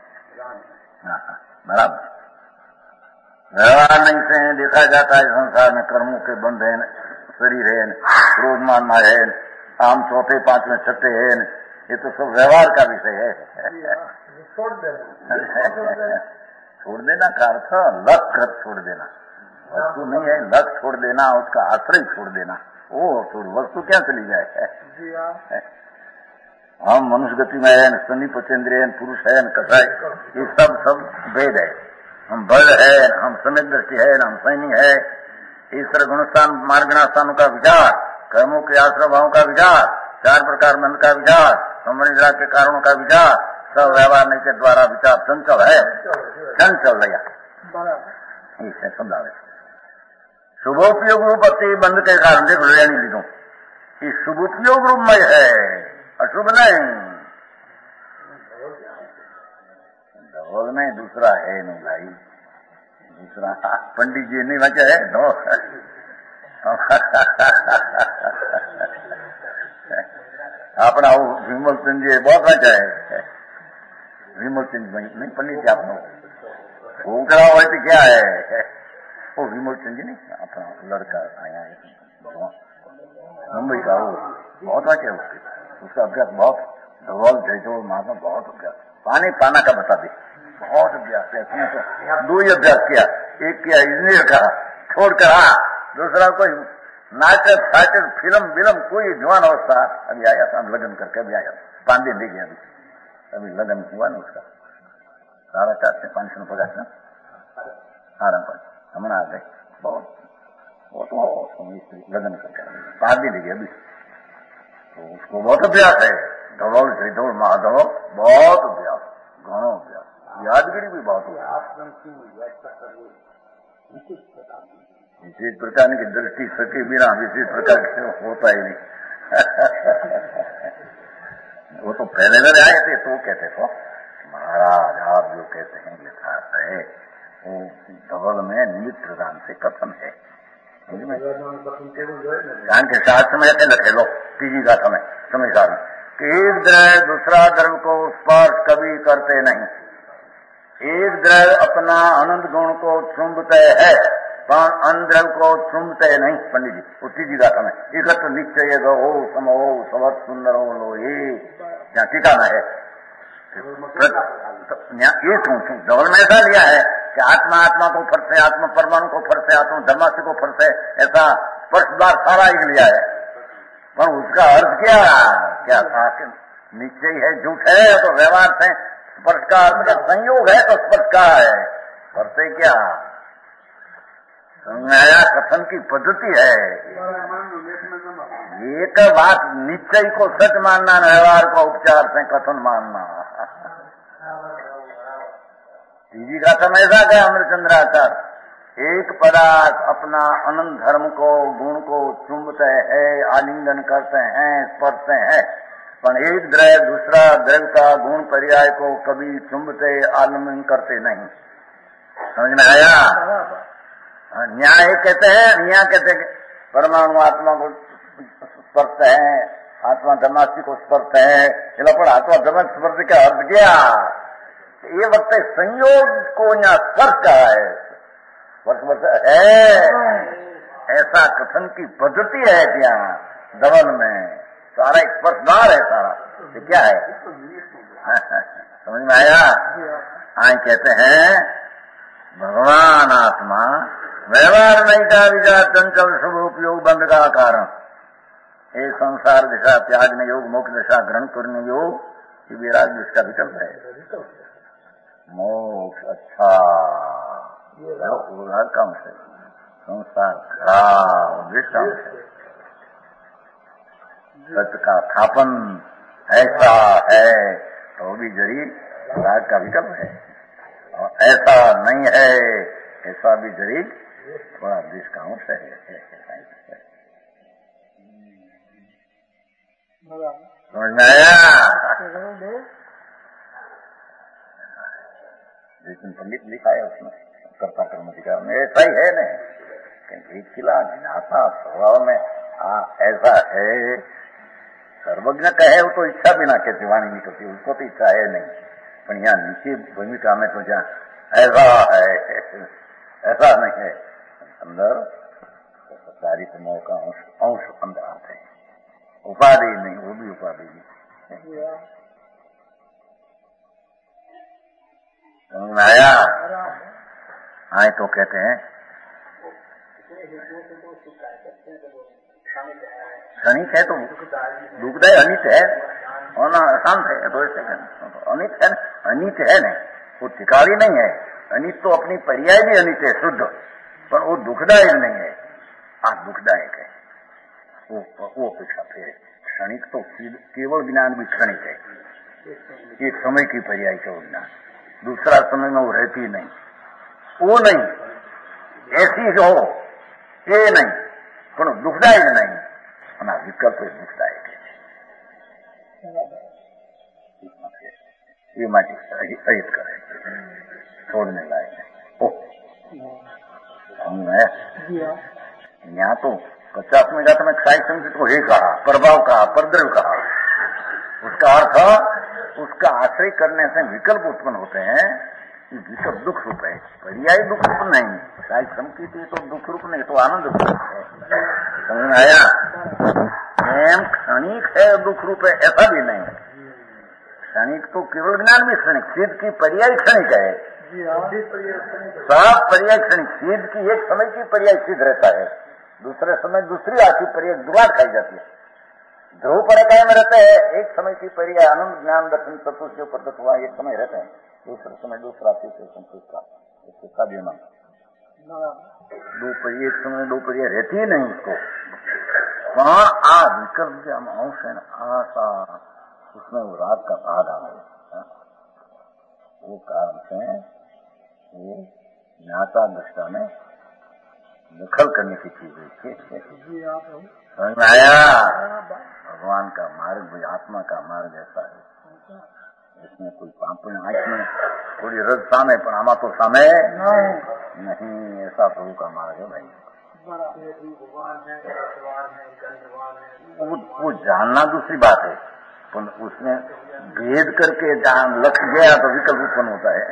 बराबर व्यवहार नहीं से देखा जाता है संसार में कर्मों के बंध है, शरीर है, क्रोध मान है, आम चौथे पांचवें छठे है, ये तो सब व्यवहार का विषय है। छोड़ देना छोड़ देना का अर्थ लक्ष्य छोड़ देना, वस्तु नहीं है, लक्ष्य छोड़ देना, उसका आश्रय छोड़ देना। वो छोड़ वस्तु क्या चली जाए। हम मनुष्य गति में है, शनि पचेंद्रिय, पुरुष है, कसाई, ये सब सब भेद है। हम बल है, हम सम्यक दृष्टि है, हम सैनी है। ईश्वर गुणस्थान मार्गनास्थानों का विचार, कर्मों के आश्रय भावों का विचार, चार प्रकार मन का विचार, संबंधित के कारणों का विचार, सब व्यवहार नहीं के द्वारा विचार चंचल है, चंचल रहा इसे समझावे। शुभोपयोग रूप अति बंद के कारण देख लेनी लीधो, ये शुभोपयोग रूपमय है, अशुभ नहीं। ढोल में दूसरा है नहीं भाई, दूसरा पंडित जी नहीं बचा है ढोल। अपना वो विमल चंद जी बहुत बचा है, विमल चंद नहीं पंडित जी आपने वो करा हुआ तो क्या है, वो विमल चंद जी नहीं अपना लड़का आया है मुंबई का, वो बहुत बचा है उसके, उसका अभ्यास बहुत ढोल झोल महात्मा बहुत अभ्यास, पानी पाना का बता दे, बहुत अभ्यास है। तो दो ही अभ्यास किया, एक किया इंजीनियर का छोड़कर, हाँ दूसरा कोई नाटक फाटक फिल्म विलम कोई जवान अवस्था अभी आया था, लगन करके अभी आया, पांच दिन दे गया अभी, अभी लगन हुआ ना उसका, साढ़े चार से पांच सौ पचास ना आराम पर हमारा आ गए, बहुत वो तो लगन करके पांच दिन दे गया अभी, तो उसको बहुत अभ्यास है। धवल त्रिधोल महाधव बहुत अभ्यास, घणो अभ्यास, यादगिरी भी बहुत हो। विशेष प्रकार की दृष्टि सके बिना विशेष प्रकार से होता ही नहीं। वो तो पहले में आए थे तो कहते थे महाराज आप जो कहते हैं यथार्थ है, वो धवल में निमित्त प्रदान से कथन है, કારણ કે શાસ્ત્ર में ऐसे લખેલો तीजी गाथा में समझदार में कि एक द्रव्य दूसरा द्रव्य को स्पर्श कभी करते नहीं, एक द्रव्य अपना आनंद गुण को चुंबते है पर अन्य द्रव्य को चुंबते नहीं। पंडित जी वो तीजी गाथा में एकत्र निश्चय गो समो सवत सुंदर हो लो ये यहाँ ठिकाना है। ये कहूँ डबल में ऐसा लिया है कि आत्मा आत्मा को फरसे, आत्मा परमाणु को फरसे, आत्मा धर्माशी को फरसे, ऐसा स्पर्शदार सारा एक लिया है। पर उसका अर्थ क्या क्या था कि निश्चय है झूठ है तो व्यवहार से स्पर्श का अर्थ का संयोग है तो स्पर्श का है, फरसे क्या नया कथन की पद्धति है। एक बात निश्चय को सच मानना, व्यवहार को उपचार से कथन मानना। तीजी गाथा में ऐसा क्या अमृतचंद्राचार्य, एक पदार्थ अपना अनंत धर्म को गुण को चुंबते हैं, आलिंगन करते हैं, स्पर्शते हैं, पर एक द्रव्य दूसरा द्रव्य का गुण पर्याय को कभी चुंबते आलिंगन करते नहीं। समझ में आया? न्याय कहते हैं, न्याय कहते हैं परमाणु आत्मा को स्पर्शते हैं, आत्मा धर्मास्थी को स्पर्शते हैं, चलो पर आत्मा धर्म स्पर्श का अर्थ क्या? ये वक्त संयोग को यहाँ स्पर्श का है, वर्ष वर्ष है ऐसा कथन की पद्धति है क्या धवल में, सारा एक स्पर्शदार है सारा। ये क्या है? समझ में आया? आए कहते हैं भगवान आत्मा व्यवहार नहीं का विचार चंचल शुभ उपयोग बंद का कारण, ये संसार दिशा त्यागने योग, मोक्ष दिशा ग्रहण करने योग, ये विराग जिसका विकल्प है। मोक्ष अच्छा काम से, संसार खराब विषम से, सत्य का स्थापन ऐसा है तो भी जरीब राग का विकल्प है, और ऐसा नहीं है ऐसा भी जरीब थोड़ा डिस्काउंट है। समझ में आया? लेकिन पंडित लिखा है उसमें कर्ता कर्म अधिकार में ऐसा ही है नहीं, एक किला ज्ञाता स्वभाव में आ, ऐसा है। सर्वज्ञ कहे वो तो इच्छा बिना कहती वाणी नहीं करती, उसको तो इच्छा है नहीं, पर यहाँ नीचे भूमिका में तो जहाँ ऐसा है ऐसा नहीं है, अंदर सारी समूह का अंश अंश अंदर आते हैं, उपाधि नहीं, वो भी उपाधि नहीं। समझ में आया? आए तो कहते हैं क्षणिक है तो दुखदायी अनित है और ना अशांत है, तो ऐसे अनित है, अनित है नहीं, वो ठिकानी नहीं है। अनित तो अपनी पर्याय भी अनित है शुद्ध, पर वो दुखदायक नहीं है, आप दुखदायक है, वो वो अपेक्षा फिर क्षणिक तो केवल ज्ञान भी क्षणिक है, एक समय की पर्याय केवल ज्ञान, दूसरा समय में वो रहती नहीं, वो नहीं, ऐसी जो हो ये नहीं, पर दुखदायक नहीं, अपना विकल्प दुखदायक है। ये माटी अहित करे छोड़ने लायक है। यहाँ तो पचास में जाता मैं क्षाई संगीत को हे कहा, प्रभाव कहा, परद्रव्य कहा, उसका अर्थ उसका आश्रय करने से विकल्प उत्पन्न होते हैं, विकल्प दुख रूप है, पर्याय दुख रूप नहीं, क्षाई संगीत तो दुख रूप नहीं, तो आनंद रूप है। समझ में आया? एम क्षणिक है दुख रूप है ऐसा भी नहीं, क्षणिक तो केवल ज्ञान भी क्षणिक, सिद्ध की पर्याय क्षणिक है, सब पर्याय क्षणिक, सिद्ध की एक समय की पर्याय सिद्ध रहता है, दूसरे समय दूसरी आखिर पर्याय दुबार खाई जाती है। ध्रुव परिकाय में रहते हैं, एक समय की पर्याय आनंद ज्ञान दर्शन चतुर्थ जो प्रकट हुआ एक समय रहते हैं, दूसरे समय दूसरा तीसरे संतोष का, इसके साध्य नाम दो पर्याय, एक समय दो पर्याय रहती ही नहीं उसको। वहां आ विकल्प जो हम अंश है आशा, उसमें वो रात का भाग आ गया, वो कारण से ये ज्ञाता दृष्टा में दखल करने की चीज है। समझ में आया? भगवान का मार्ग भी आत्मा का मार्ग ऐसा है, इसमें कोई पापड़ आंख में थोड़ी रज सामे पर आमा तो सामे नहीं, ऐसा प्रभु का मार्ग है भाई। वो, वो जानना दूसरी बात है, पर उसमें भेद करके जहाँ लख गया तो विकल्प उत्पन्न होता है।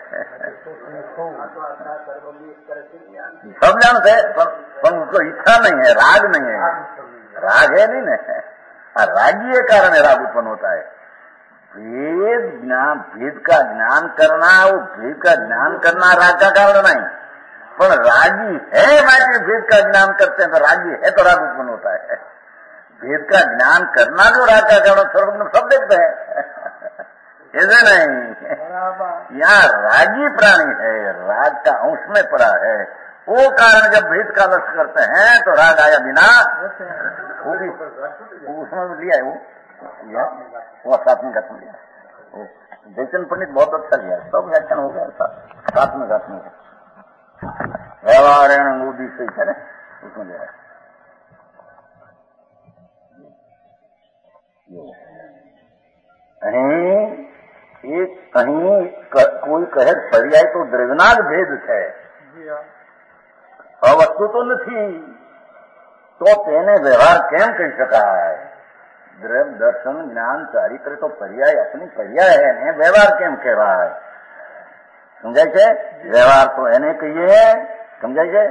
सब जानते हैं, पर, पर उसको इच्छा नहीं है, राग नहीं है। राग है नहीं ना, रागी के कारण राग उत्पन्न होता है। भेद ज्ञान, भेद का ज्ञान करना, वो भेद का ज्ञान करना राग का कारण नहीं, पर रागी है मैं भेद का ज्ञान करते हैं तो रागी है तो राग उत्पन्न होता है। भेद का ज्ञान करना जो राग का कारण सर्वज्ञ सब देखते हैं, ऐसे नहीं। यहाँ रागी प्राणी है, राग का अंश में पड़ा है, वो कारण जब भेद का लक्ष्य करते हैं तो राग आया बिना वो भी उसमें लिया है, वो वो साथ में घटना लिया। जयचंद पंडित बहुत अच्छा लिया, सब व्याख्यान हो गया साथ में घटना व्यवहार मोदी से है उसमें लिया। कहीं एक कहीं कोई कहे पर्याय तो द्रव्यनाग भेद है, अवस्तु तो नहीं तो तेने व्यवहार केम कही शकाय। द्रव्य दर्शन ज्ञान चारित्र तो पर्याय अपनी पर्याय है ने, व्यवहार केम कहेवाय। समझाय છે? व्यवहार तो એને કહીએ, સમજાય છે?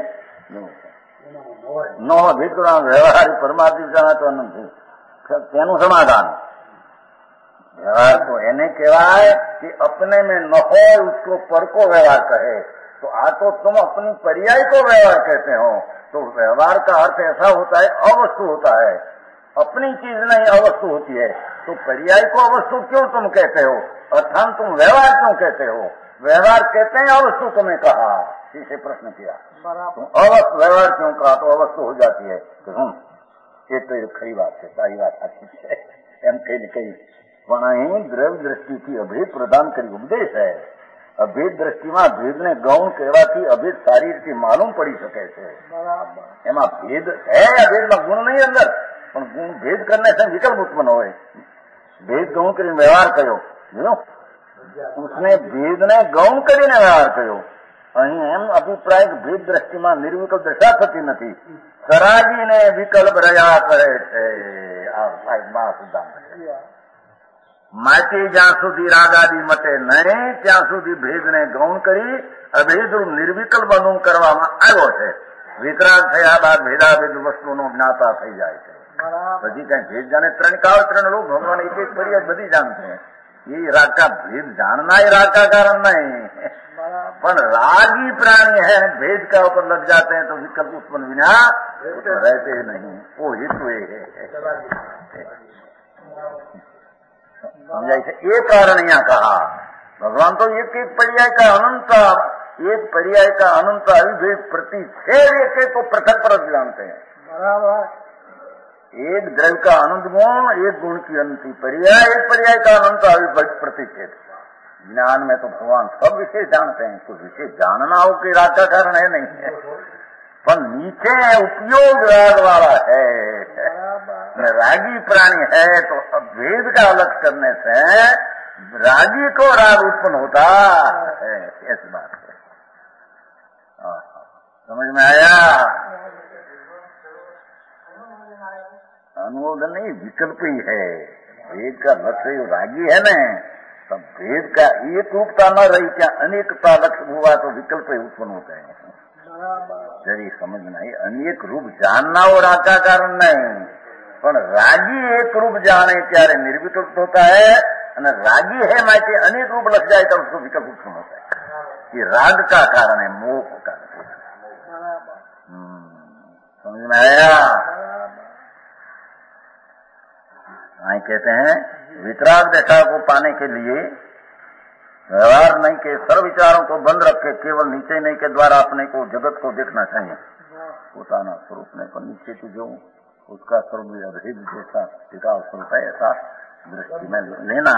નો ભીતરા વ્યવહાર પરમાત્મા જાણા તો નથી, તેનું સમાधान। व्यवहार तो એને કહેવાય कि अपने में न हो उसको पर को व्यवहार कहे, तो आ तो तुम अपनी पर्याय को व्यवहार कहते हो। तो व्यवहार का अर्थ ऐसा होता है, अवस्तु होता है, अपनी चीज नहीं अवस्तु होती है। तो पर्याय को अवस्तु क्यों तुम कहते हो, अर्थात तुम व्यवहार क्यों कहते हो? व्यवहार कहते हैं अवस्तु तुम्हें कहा, इसे प्रश्न किया, तुम अवस्तु व्यवहार क्यों कहा, तो अवस्तु हो जाती है। तो हम ये तो खरी बात है, सारी बात अच्छी है, एम कही कही वहीं द्रव्य दृष्टि की अभेद प्रदान करी उपदेश है। अभेद दृष्टि में भेद ने गौण कहवाથી अभेद सारी रीते मालूम पड़ी सके છે। એમાં ભેદ है, अभेद में गुण नहीं अंदर, પણ ગુણ ભેદ करने से विकल्प उत्पन्न होए। भेद गौण કરીને व्यवहार કર્યો, उसने भेद ने गौण કરીને વ્યવહાર કર્યો। અહીં એમ અભિપ્રાય ભેદ દ્રષ્ટિમાં નિર્વિકલ્પ દશા થતી નથી, સરાગીને વિકલ્પ રહ્યા કરે છે। આ સાહેબમાં સિદ્ધાંત છે। માટે જ્યાં સુધી રાગાદી મટે નહીં ત્યાં સુધી ભેદને ગૌણ કરી અભેદ નિર્વિકલ્પ અનુમ કરવામાં આવ્યો છે। વિતરાગ થયા બાદ ભેદાભેદ વસ્તુનો જ્ઞાતા થઈ જાય છે। પછી કઈ ભેદ જાણે ત્રણ કાળ ત્રણ લોग भगवान एक एक पर्याय बधी जानते हैं। ये राग का भेद जानना ही राग का कारण नहीं, पर रागी प्राणी है, भेद का ऊपर लग जाते हैं तो विकल्प उत्पन्न बिना रहते नहीं, वो हेतु है। ये कारण यहाँ कहा भगवान तो एक एक पर्याय का अनंत, एक पर्याय का अनंत अविभेद प्रति छेद एक तो पृथक परत जानते हैं। बराबर एक द्रव्य का अनंत गुण, एक गुण की अनंती पर्याय, एक पर्याय का अनंत अविभेद प्रतिषेध। ज्ञान में तो भगवान सब विषय जानते हैं, कुछ विषय जानना हो कि राग का कारण है नहीं है, पर नीचे उपयोग राग वाला है, रागी प्राणी है तो अभेद का अलग करने से रागी को राग उत्पन्न होता है, ऐसी बात है। समझ में आया? अनुमोदन नहीं, विकल्प ही है। भेद का लक्ष्य रागी है न, तब भेद का एक रूपता न रही क्या अनेकता लक्ष्य हुआ तो विकल्प ही उत्पन्न होते हैं। जरी समझ नहीं, अनेक रूप जानना वो राग का कारण नहीं, पर रागी एक रूप जाने ત્યારે निर्विकल्प होता है, અને रागी है मायके अनेक रूप लग जाए तो उसको विकल्प उत्पन्न होता है। ये राग का कारण है, मोह का कारण। समझ में आया? आई कहते हैं वितराग दशा को पाने के लिए व्यवहार नहीं के सर्व विचारों को बंद रखे केवल नीचे नहीं के द्वारा अपने को जगत को देखना चाहिए। પોતાના સ્વરૂપને પણ નીચેથી જોવું, उसका स्वरूप अभेद जैसा टिकाव स्वरूप है ऐसा दृष्टि में लेना।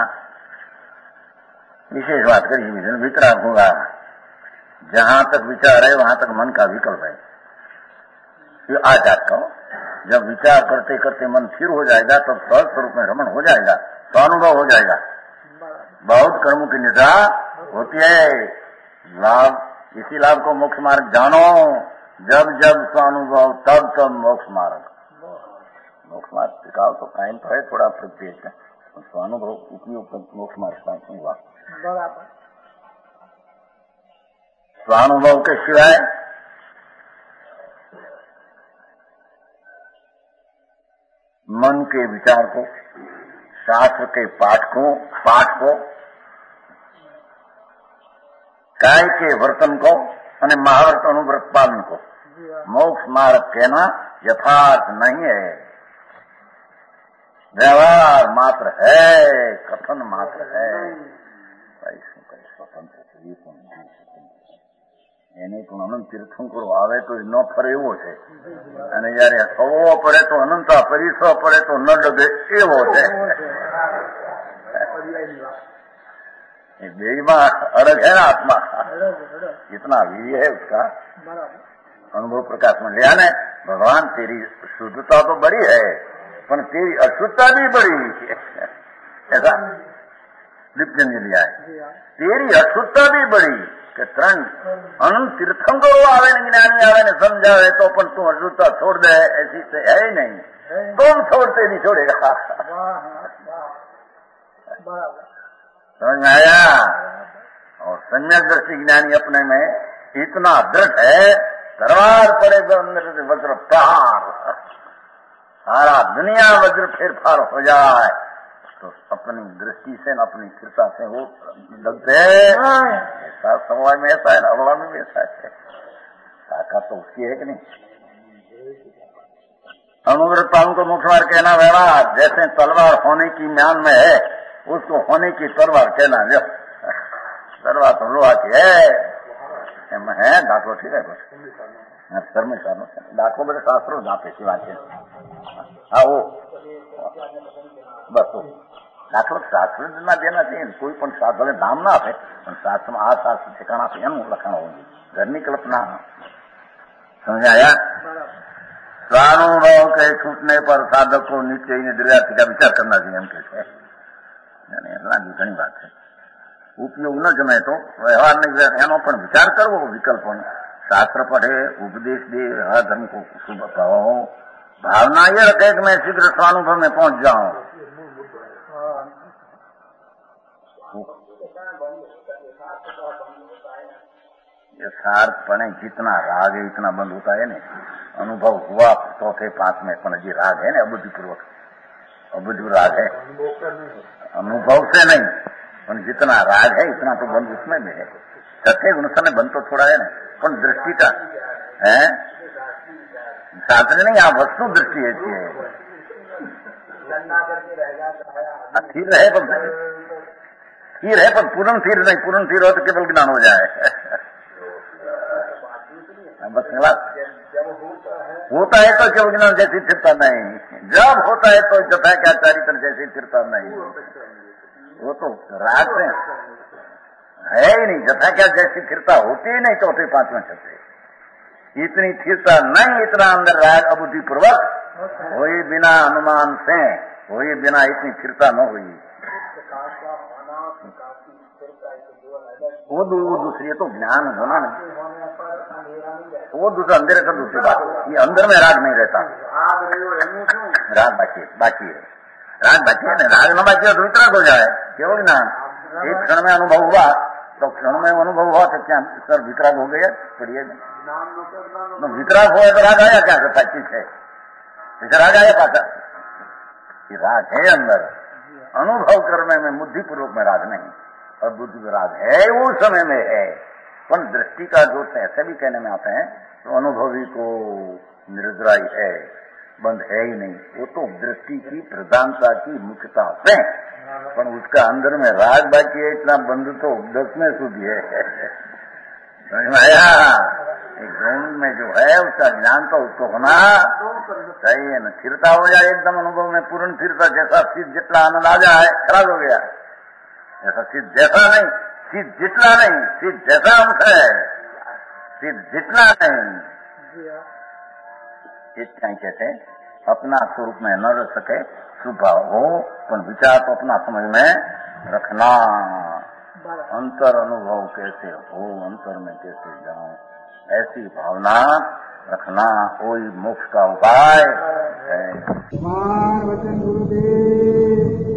विशेष बात करिए वितराग होगा, जहां तक विचार है वहां तक मन का विकल्प है। ये आजाद का जब विचार करते करते मन स्थिर हो जाएगा तब सहज स्वरूप में रमण हो जाएगा, स्वानुभव हो जाएगा। बहुत कर्मों की निद्रा होती है, लाभ इसी लाभ को मोक्ष मार्ग जानो, जब जब स्वानुभव तब तब मोक्ष मार्ग। मोक्ष मार्ग सिखाओ तो टाइम तो है थोड़ा प्रत्येक स्वानुभव उपयोग मोक्ष मार्ग का हुआ। स्वानुभव के सिवाय मन के विचार को, शास्त्र के पाठ को पाठ को काय के वर्तन को અને महाव्रत अनुव्रत पालन को मोक्ष मार्ग कहना यथार्थ नहीं है, व्यवहार मात्र है, कथन मात्र है। स्वतंत्र એને પણ અનંત તીર્થંકરો આવે તો ન ફરે એવો છે અને જયારે સવો પડે તો અનંતા પરિસો પડે તો ન ડગે એવો છે। बेईमा अलग है ना आत्मा, जितना वीर्य है उसका अनुभव प्रकाश में लिया ने। भगवान तेरी शुद्धता तो बड़ी है पर तेरी अशुद्धता भी बड़ी है, ऐसा लिप्त लिया है। तेरी अशुद्धता भी बड़ी કે ત્રણ અનંત તીર્થંકરો આવે ને જ્ઞાની આવે ને સમજાવે તો પણ તું અશુદ્ધતા છોડ દે, ऐसी तो है ही नहीं, तुम छोड़ते नहीं छोड़ेगा। समझ में आया? और सम्यक दृष्टि ज्ञानी अपने में इतना दृढ़ है, तलवार पड़े अंदर से वज्र प्रहार, सारा दुनिया वज्र फेरफार हो जाए तो अपनी दृष्टि से न अपनी स्थिरता से वो लगते ऐसा समवाय में ऐसा है ना, अववा में भी ऐसा है। ताकत तो उसकी है कि नहीं। अनुव्रत पालन को मुख्य मार्ग कहना व्यवहार, जैसे तलवार होने की म्यान में है उसको होने की तलवार कहना। जो तलवार तो लोहा की है है दाखलो ठीक है कुछ सर में दाखलो बड़े शास्त्रों जाते सिवा के हाँ वो बस दाखलो शास्त्र ना देना चाहिए। कोई पण शास्त्र नाम ना આપે પણ શાસ્ત્રમાં આ શાસ્ત્ર ઠેકાણા છે એનું લખાણ હોવું જોઈએ, ઘરની કલ્પના। समझाया? स्वानुभव के छूटने पर साधक को नित्य ही निर्याति का विचार करना चाहिए हम कहते हैं। घनी बात है, उपयोग न जमे तो व्यवहार नहीं एनो पण विचार करवो, विकल्प शास्त्र पढ़े, उपदेश दे, हर धर्म को शुभ कहो, भावना ये रखे कि मैं शीघ्र स्वानुभव में पहुंच जाऊं। ये सार्थ पड़े जितना राग है इतना बंद होता है ना। अनुभव हुआ चौथे पांच में पण जी राग है ना अबुद्धि पूर्वक, अबुद्धि राग है, अनुभव से नहीं पण जितना राग है इतना तो बंद उसमें भी है। छठे गुण से बंद तो थोड़ा है ना, पण दृष्टि का है शास्त्र नहीं, आप वस्तु दृष्टि ऐसी है। स्थिर रहे पर स्थिर है पर पूर्ण स्थिर नहीं, पूर्ण स्थिर हो तो केवल ज्ञान हो जाए बस। होता है तो केवल ज्ञान जैसी स्थिरता नहीं, जब होता है तो जथा क्या चारित्र जैसी स्थिरता नहीं। वो तो राग से है ही नहीं, जथा क्या जैसी स्थिरता होती ही नहीं चौथे पांचवें छठे। इतनी स्थिरता नहीं, इतना अंदर राग अबुद्धि पूर्वक हुई बिना अनुमान से, हुई बिना इतनी स्थिरता न हुई। वो वो दूसरी है तो ज्ञान होना नहीं, वो दूसरा अंधेरे का दूसरी बात। ये अंदर में राग नहीं रहता, राग बाकी बाकी है, राग बाकी है ना। राग न बाकी हो तो वितराग हो जाए केवल ज्ञान। एक क्षण में अनुभव हुआ तो क्षण में अनुभव हुआ तो क्या सर वितराग हो गया? पढ़िए तो वितराग हुआ तो राग आया क्या? पच्चीस है जैसे राग आया पासा, राग है अंदर। अनुभव करने में बुद्धिपूर्वक में राग नहीं, और बुद्धि में राग है वो समय में है, पर दृष्टि का जो ऐसे भी कहने में आते हैं तो अनुभवी को निर्द्राई है, बंद है ही नहीं। वो तो दृष्टि की प्रधानता की मुख्यता से, पर उसका अंदर में राग बाकी है, इतना बंद तो दस में शुद्धि है। समझ में आया? एक गुण में जो है उसका ज्ञान तो उसको होना चाहिए न। स्थिरता हो जाए एकदम अनुभव में पूर्ण स्थिरता, जैसा सिद्ध जितना आनंद आ जाए खराब हो गया। ऐसा सिद्ध जैसा नहीं, सिद्ध जितना नहीं, सिद्ध जैसा अंश है, सिद्ध जितना नहीं। इतना ही कहते अपना स्वरूप में न रह सके स्वभाव हो, पर विचार तो अपना समझ में रखना। अंतर अनुभव कैसे हो, अंतर में कैसे जाऊं, ऐसी भावना रखना, वही मोक्ष का उपाय है। मान वचन गुरुदेव।